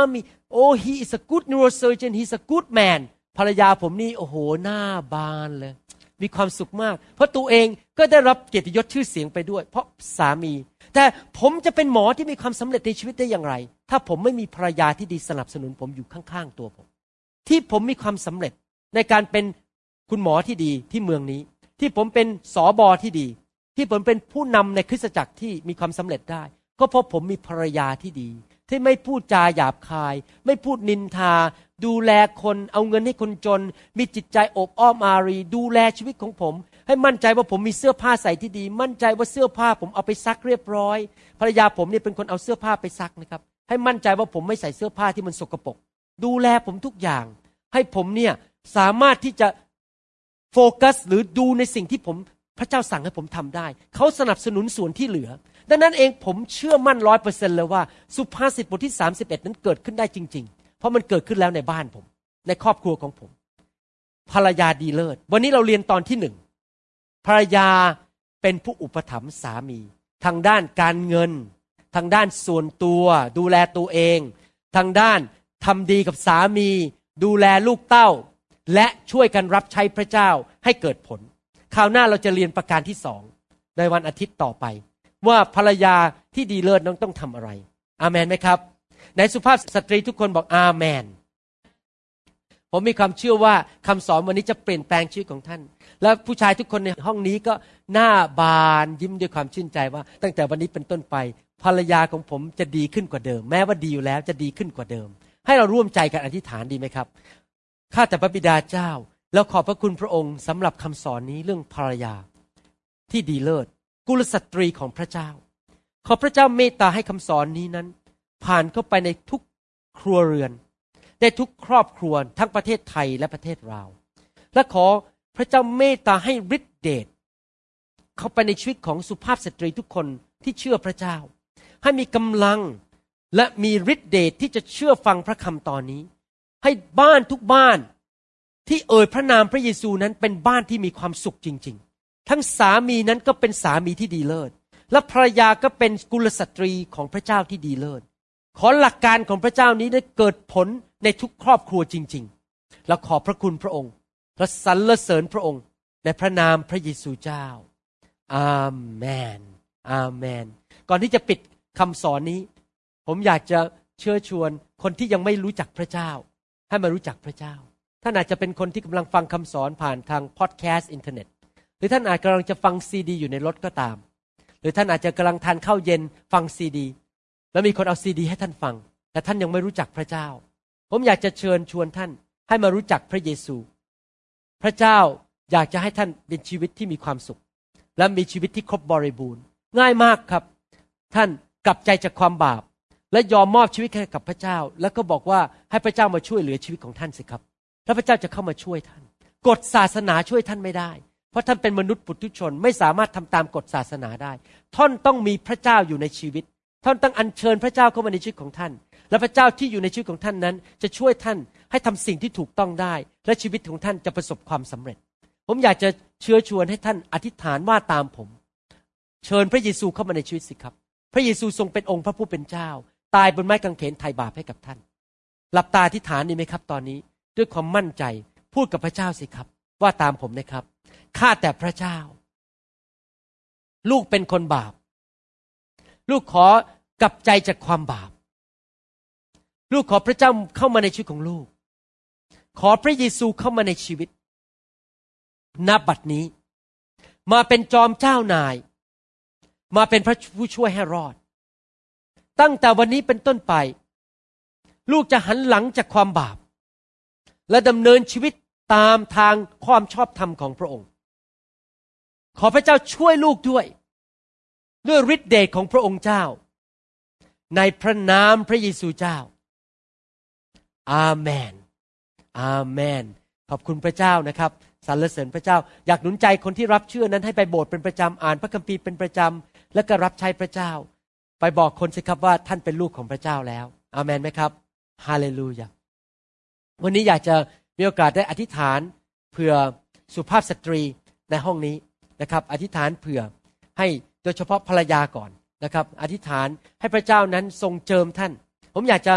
oh he is a good neurosurgeon he's a good man ภรรยาผมนี่โอ้โหหน้าบานเลยมีความสุขมากเพราะตัวเองก็ได้รับเกียรติยศชื่อเสียงไปด้วยเพราะสามีแต่ผมจะเป็นหมอที่มีความสำเร็จในชีวิตได้อย่างไรถ้าผมไม่มีภรรยาที่ดีสนับสนุนผมอยู่ข้างๆตัวผมที่ผมมีความสำเร็จในการเป็นคุณหมอที่ดีที่เมืองนี้ที่ผมเป็นสบที่ดีที่ผมเป็นผู้นำในคริสตจักรที่มีความสำเร็จได้ก็เพราะผมมีภรรยาที่ดีที่ไม่พูดจาหยาบคายไม่พูดนินทาดูแลคนเอาเงินให้คนจนมีจิตใจอบอ้อมอารีดูแลชีวิตของผมให้มั่นใจว่าผมมีเสื้อผ้าใส่ที่ดีมั่นใจว่าเสื้อผ้าผมเอาไปซักเรียบร้อยภรรยาผมเนี่ยเป็นคนเอาเสื้อผ้าไปซักนะครับให้มั่นใจว่าผมไม่ใส่เสื้อผ้าที่มันสกปรกดูแลผมทุกอย่างให้ผมเนี่ยสามารถที่จะโฟกัสหรือดูในสิ่งที่ผมพระเจ้าสั่งให้ผมทำได้เขาสนับสนุนส่วนที่เหลือดังนั้นเองผมเชื่อมั่น ร้อยเปอร์เซ็นต์ เลยว่าสุภาษิตบทที่สามสิบเอ็ดนั้นเกิดขึ้นได้จริงๆเพราะมันเกิดขึ้นแล้วในบ้านผมในครอบครัวของผมภรรยาดีเลิศวันนี้เราเรียนตอนที่หนึ่งภรรยาเป็นผู้อุปถัมภ์สามีทางด้านการเงินทางด้านส่วนตัวดูแลตัวเองทางด้านทำดีกับสามีดูแลลูกเต้าและช่วยกันรับใช้พระเจ้าให้เกิดผลคราวหน้าเราจะเรียนประการที่สองในวันอาทิตย์ต่อไปว่าภรรยาที่ดีเลิศน้องต้องทำอะไรอาเมนไหมครับในสุภาพสตรีทุกคนบอกอาเมนผมมีความเชื่อว่าคำสอนวันนี้จะเปลี่ยนแปลงชีวิตของท่านและผู้ชายทุกคนในห้องนี้ก็หน้าบานยิ้มด้วยความชื่นใจว่าตั้งแต่วันนี้เป็นต้นไปภรรยาของผมจะดีขึ้นกว่าเดิมแม้ว่าดีอยู่แล้วจะดีขึ้นกว่าเดิมให้เราร่วมใจกันอธิษฐานดีไหมครับข้าแต่พระบิดาเจ้าแล้วขอบพระคุณพระองค์สำหรับคำสอนนี้เรื่องภรรยาที่ดีเลิศกุลสตรีของพระเจ้าขอพระเจ้าเมตตาให้คำสอนนี้นั้นผ่านเข้าไปในทุกครัวเรือนในทุกครอบครัวทั้งประเทศไทยและประเทศลาวและขอพระเจ้าเมตตาให้ฤทธิเดชเข้าไปในชีวิตของสุภาพสตรีทุกคนที่เชื่อพระเจ้าให้มีกำลังและมีฤทธิเดชที่จะเชื่อฟังพระคำตอนนี้ให้บ้านทุกบ้านที่เอ่ยพระนามพระเยซูนั้นเป็นบ้านที่มีความสุขจริงๆทั้งสามีนั้นก็เป็นสามีที่ดีเลิศและภรรยาก็เป็นกุลสตรีของพระเจ้าที่ดีเลิศขอหลักการของพระเจ้านี้ได้เกิดผลในทุกครอบครัวจริงๆและขอบพระคุณพระองค์และสรรเสริญพระองค์ในพระนามพระเยซูเจ้าอาเมนอาเมนก่อนที่จะปิดคำสอนนี้ผมอยากจะเชิญชวนคนที่ยังไม่รู้จักพระเจ้าให้มารู้จักพระเจ้าท่านอาจจะเป็นคนที่กำลังฟังคำสอนผ่านทางพอดแคสต์อินเทอร์เน็ตหรือท่านอาจกำลังจะฟังซีดีอยู่ในรถก็ตามหรือท่านอาจจะกำลังทานข้าวเย็นฟังซีดีแล้วมีคนเอาซีดีให้ท่านฟังแต่ท่านยังไม่รู้จักพระเจ้าผมอยากจะเชิญชวนท่านให้มารู้จักพระเยซูพระเจ้าอยากจะให้ท่านเป็นชีวิตที่มีความสุขและมีชีวิตที่ครบบริบูรณ์ง่ายมากครับท่านกลับใจจากความบาปและยอมมอบชีวิตให้กับพระเจ้าแล้วก็บอกว่าให้พระเจ้ามาช่วยเหลือชีวิตของท่านสิครับแล้วพระเจ้าจะเข้ามาช่วยท่านกฎศาสนาช่วยท่านไม่ได้เพราะท่านเป็นมนุษย์ปุถุชนไม่สามารถทำตามกฎศาสนาได้ท่านต้องมีพระเจ้าอยู่ในชีวิตท่านต้องอัญเชิญพระเจ้าเข้ามาในชีวิตของท่านและพระเจ้าที่อยู่ในชีวิตของท่านนั้นจะช่วยท่านให้ทำสิ่งที่ถูกต้องได้และชีวิตของท่านจะประสบความสำเร็จผมอยากจะเชื้อชวนให้ท่านอธิษฐานว่าตามผมเชิญพระเยซูเข้ามาในชีวิตสิครับพระเยซูทรงเป็นองค์พระผู้เป็นเจ้าตายบนไม้กางเขนไถ่บาปให้กับท่านหลับตาอธิษฐานดีไหมครับตอนนี้ด้วยความมั่นใจพูดกับพระเจ้าสิครับว่าตามผมนะครับข้าแต่พระเจ้าลูกเป็นคนบาปลูกขอกลับใจจากความบาปลูกขอพระเจ้าเข้ามาในชีวิตของลูกขอพระเยซูเข้ามาในชีวิตณบัดนี้มาเป็นจอมเจ้านายมาเป็นพระผู้ช่วยให้รอดตั้งแต่วันนี้เป็นต้นไปลูกจะหันหลังจากความบาปและดำเนินชีวิตตามทางความชอบธรรมของพระองค์ขอพระเจ้าช่วยลูกด้วยด้วยฤทธิ์เดชของพระองค์เจ้าในพระนามพระเยซูเจ้าอาเมนอาเมนขอบคุณพระเจ้านะครับสรรเสริญพระเจ้าอยากหนุนใจคนที่รับเชื่อนั้นให้ไปโบสถ์เป็นประจำอ่านพระคัมภีร์เป็นประจำและก็รับใช้พระเจ้าไปบอกคนสิครับว่าท่านเป็นลูกของพระเจ้าแล้วอาเมนไหมครับฮาเลลูยาวันนี้อยากจะมีโอกาสได้อธิษฐานเผื่อสุภาพสตรีในห้องนี้นะครับอธิษฐานเผื่อให้โดยเฉพาะภรรยาก่อนนะครับอธิษฐานให้พระเจ้านั้นทรงเจิมท่านผมอยากจะ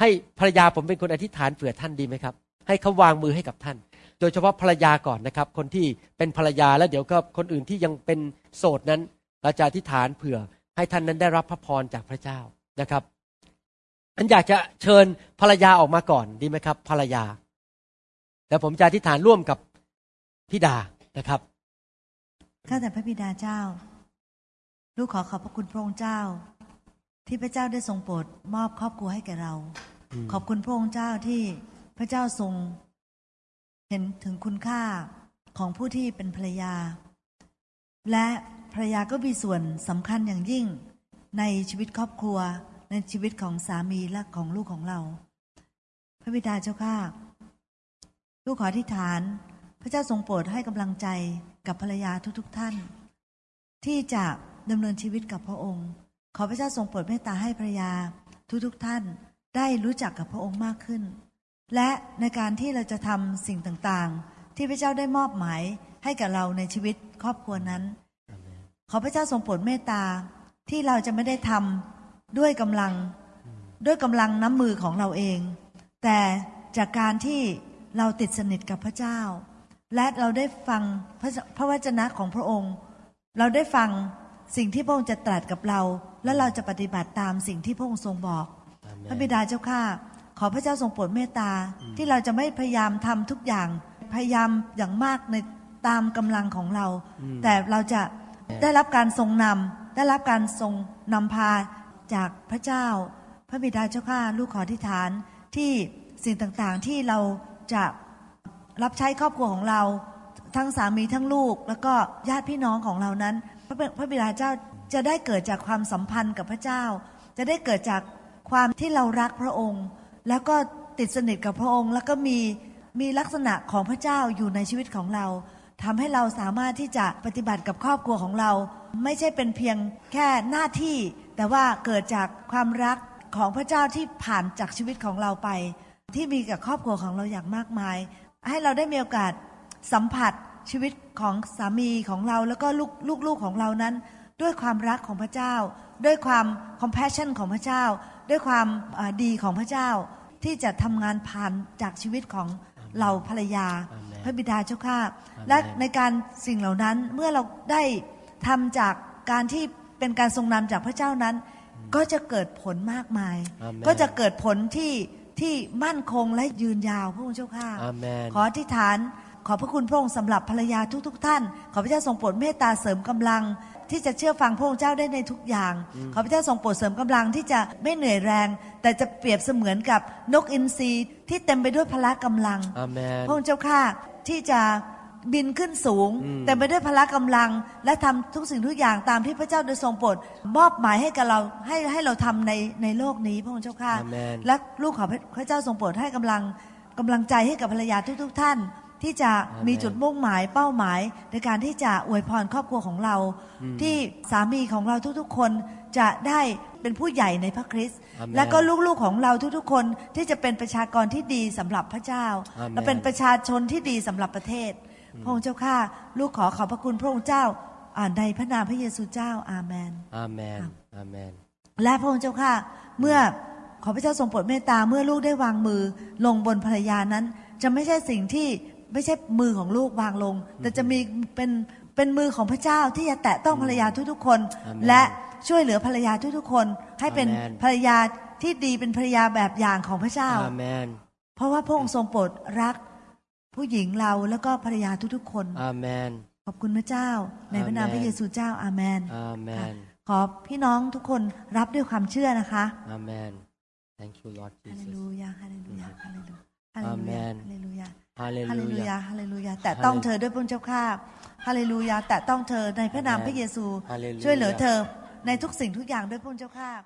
ให้ภรรยาผมเป็นคนอธิษฐานเผื่อท่านดีไหมครับให้เขาวางมือให้กับท่านโดยเฉพาะภรรยาก่อนนะครับคนที่เป็นภรรยาแล้วเดี๋ยวก็คนอื่นที่ยังเป็นโสดนั้นเราจะอธิษฐานเผื่อให้ท่านนั้นได้รับพระพรจากพระเจ้านะครับอันอยากจะเชิญภรรยาออกมาก่อนดีไหมครับภรรยาแล้วผมจะอธิษฐานร่วมกับพี่ดานะครับข้าแต่พระบิดาเจ้าลูกขอขอบพระคุณพระองค์เจ้าที่พระเจ้าได้ทรงโปรดมอบครอบครัวให้แก่เราขอบคุณพระองค์เจ้าที่พระเจ้าทรงเห็นถึงคุณค่าของผู้ที่เป็นภรรยาและภรรยาก็มีส่วนสำคัญอย่างยิ่งในชีวิตครอบครัวในชีวิตของสามีและของลูกของเราพระบิดาเจ้าข้าลูกขออธิษฐานพระเจ้าทรงโปรดให้กำลังใจกับภรรยาทุกๆท่านที่จะดำเนินชีวิตกับพระองค์ขอพระเจ้าทรงโปรดเมตตาให้ภรรยาทุกๆท่านได้รู้จักกับพระองค์มากขึ้นและในการที่เราจะทำสิ่งต่างๆที่พระเจ้าได้มอบหมายให้กับเราในชีวิตครอบครัวนั้นขอพระเจ้าทรงโปรดเมตตาที่เราจะไม่ได้ทำด้วยกำลังด้วยกำลังน้ำมือของเราเองแต่จากการที่เราติดสนิทกับพระเจ้าและเราได้ฟังพระพระวจนะของพระองค์เราได้ฟังสิ่งที่พระองค์จะตรัสกับเราและเราจะปฏิบัติตามสิ่งที่พระองค์ทรงบอกพระบิดาเจ้าข้าขอพระเจ้าทรงโปรดเมตตาที่เราจะไม่พยายามทำทุกอย่างพยายามอย่างมากในตามกำลังของเราแต่เราจะได้รับการทรงนำได้รับการทรงนำพาจากพระเจ้าพระบิดาเจ้าข้าลูกขออธิษฐานที่สิ่งต่างๆที่เราจะรับใช้ครอบครัวของเราทั้งสามีทั้งลูกแล้วก็ญาติพี่น้องของเรานั้นพระพระบิดาเจ้าจะได้เกิดจากความสัมพันธ์กับพระเจ้าจะได้เกิดจากความที่เรารักพระองค์แล้วก็ติดสนิทกับพระองค์แล้วก็มีมีลักษณะของพระเจ้าอยู่ในชีวิตของเราทำให้เราสามารถที่จะปฏิบัติกับครอบครัวของเราไม่ใช่เป็นเพียงแค่หน้าที่แต่ว่าเกิดจากความรักของพระเจ้าที่ผ่านจากชีวิตของเราไปที่มีกับครอบครัวของเราอย่างมากมายให้เราได้มีโอกาสสัมผัสชีวิตของสามีของเราแล้วก็ลูกลูกๆของเรานั้นด้วยความรักของพระเจ้าด้วยความ compassion ของพระเจ้าด้วยความดีของพระเจ้าที่จะทำงานผ่านจากชีวิตของเราภรรยาพระบิดาเจ้าข้าและในการสิ่งเหล่านั้นเมื่อเราได้ทำจากการที่เป็นการทรงนำจากพระเจ้านั้นก็จะเกิดผลมากมายก็จะเกิดผลที่ที่มั่นคงและยืนยาวพระองค์เจ้าข้าขออธิษฐานขอพระคุณพระองค์สำหรับภรรยาทุกๆท่านขอพระเจ้าทรงโปรดเมตตาเสริมกำลังที่จะเชื่อฟังพระองค์เจ้าได้ในทุกอย่างขอพระเจ้าทรงโปรดเสริมกำลังที่จะไม่เหนื่อยแรงแต่จะเปรียบเสมือนกับนกอินทรีที่เต็มไปด้วยพละกำลังพระองค์เจ้าข้าที่จะบินขึ้นสูงแต่ไปด้วยพละกำลังและทำทุกสิ่งทุกอย่างตามที่พระเจ้าได้ทรงโปรดมอบหมายให้กับเราให้ให้เราทำในในโลกนี้พระองค์เจ้าข้าและลูกขอพระเจ้าทรงโปรดให้กำลังกำลังใจให้กับภรรยาทุกๆท่านที่จะมีจุดมุ่งหมายเป้าหมายในการที่จะอวยพรครอบครัวของเราที่สามีของเราทุกๆคนจะได้เป็นผู้ใหญ่ในพระคริสต์และก็ลูกๆของเราทุกๆคนที่จะเป็นประชากรที่ดีสำหรับพระเจ้าและเป็นประชาชนที่ดีสำหรับประเทศพระองค์เจ้าข้าลูกขอขอบพระคุณพระองค์เจ้าในพระนามพระเยซูเจ้าอาเมนอาเมนอาเมนและพระองค์เจ้าข้าเมื่อขอพระเจ้าทรงโปรดเมตตาเมื่อลูกได้วางมือลงบนภรรยานั้นจะไม่ใช่สิ่งที่ไม่ใช่มือของลูกวางลงแต่จะมีเป็นเป็นมือของพระเจ้าที่จะแตะต้องภรรยาทุกๆคนและช่วยเหลือภรรยาทุกๆคนให้เป็นภรรยาที่ดีเป็นภรรยาแบบอย่างของพระเจ้าเพราะว่าพระองค์ทรงโปรดรักผู้หญิงเราแล้วก็ภรรยาทุกๆคนอาเมนขอบคุณพระเจ้าในพระนามพระเยซูเจ้าอาเมนอาเมนขอพี่น้องทุกคนรับด้วยความเชื่อนะคะอาเมน Thank you Lord Jesus ฮาเลลูยาฮาเลลูยาฮาเลลูยาอาเมนฮาเลลูยาฮาเลลูยาฮาเลลูยาแต่ต้องเธอด้วยพระเจ้าข้าฮาเลลูยาแต่ต้องเธอในพระนามพระเยซูช่วยเหลือเธอในทุกสิ่งทุกอย่างด้วยพระเจ้าข้า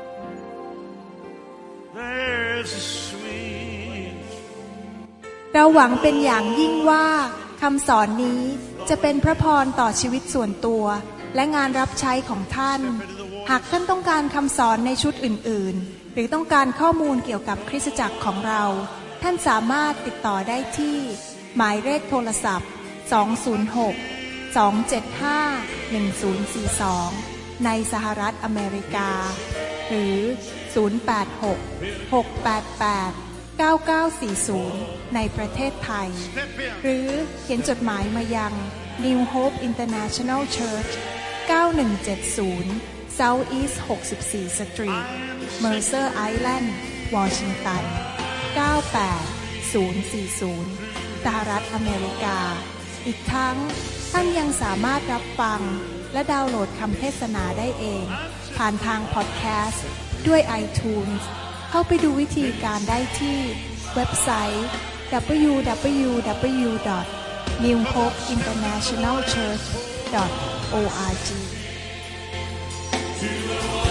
เราหวังเป็นอย่างยิ่งว่าคำสอนนี้จะเป็นพระพรต่อชีวิตส่วนตัวและงานรับใช้ของท่านหากท่านต้องการคำสอนในชุดอื่นๆหรือต้องการข้อมูลเกี่ยวกับคริสตจักรของเราท่านสามารถติดต่อได้ที่หมายเลขโทรศัพท์สอง ศูนย์ หก สอง เจ็ด ห้า หนึ่ง ศูนย์ สี่ สองในสหรัฐอเมริกาหรือศูนย์ แปด หก หก แปด แปด เก้า เก้า สี่ ศูนย์ในประเทศไทยหรือเขียนจดหมายมายัง New Hope International Church เก้าหนึ่งเจ็ดศูนย์ South East หกสิบสี่ Street Mercer Island Washington เก้าแปดศูนย์สี่ศูนย์สหรัฐอเมริกาอีกทั้งท่านยังสามารถรับฟังและดาวน์โหลดคำเทศนาได้เองผ่านทางพอดแคสต์ด้วย iTunes เข้าไปดูวิธีการได้ที่เว็บไซต์ ดับเบิลยู ดับเบิลยู ดับเบิลยู ดอท นิว โฮป อินเตอร์เนชั่นแนล เชิร์ช ดอท โอ อาร์ จี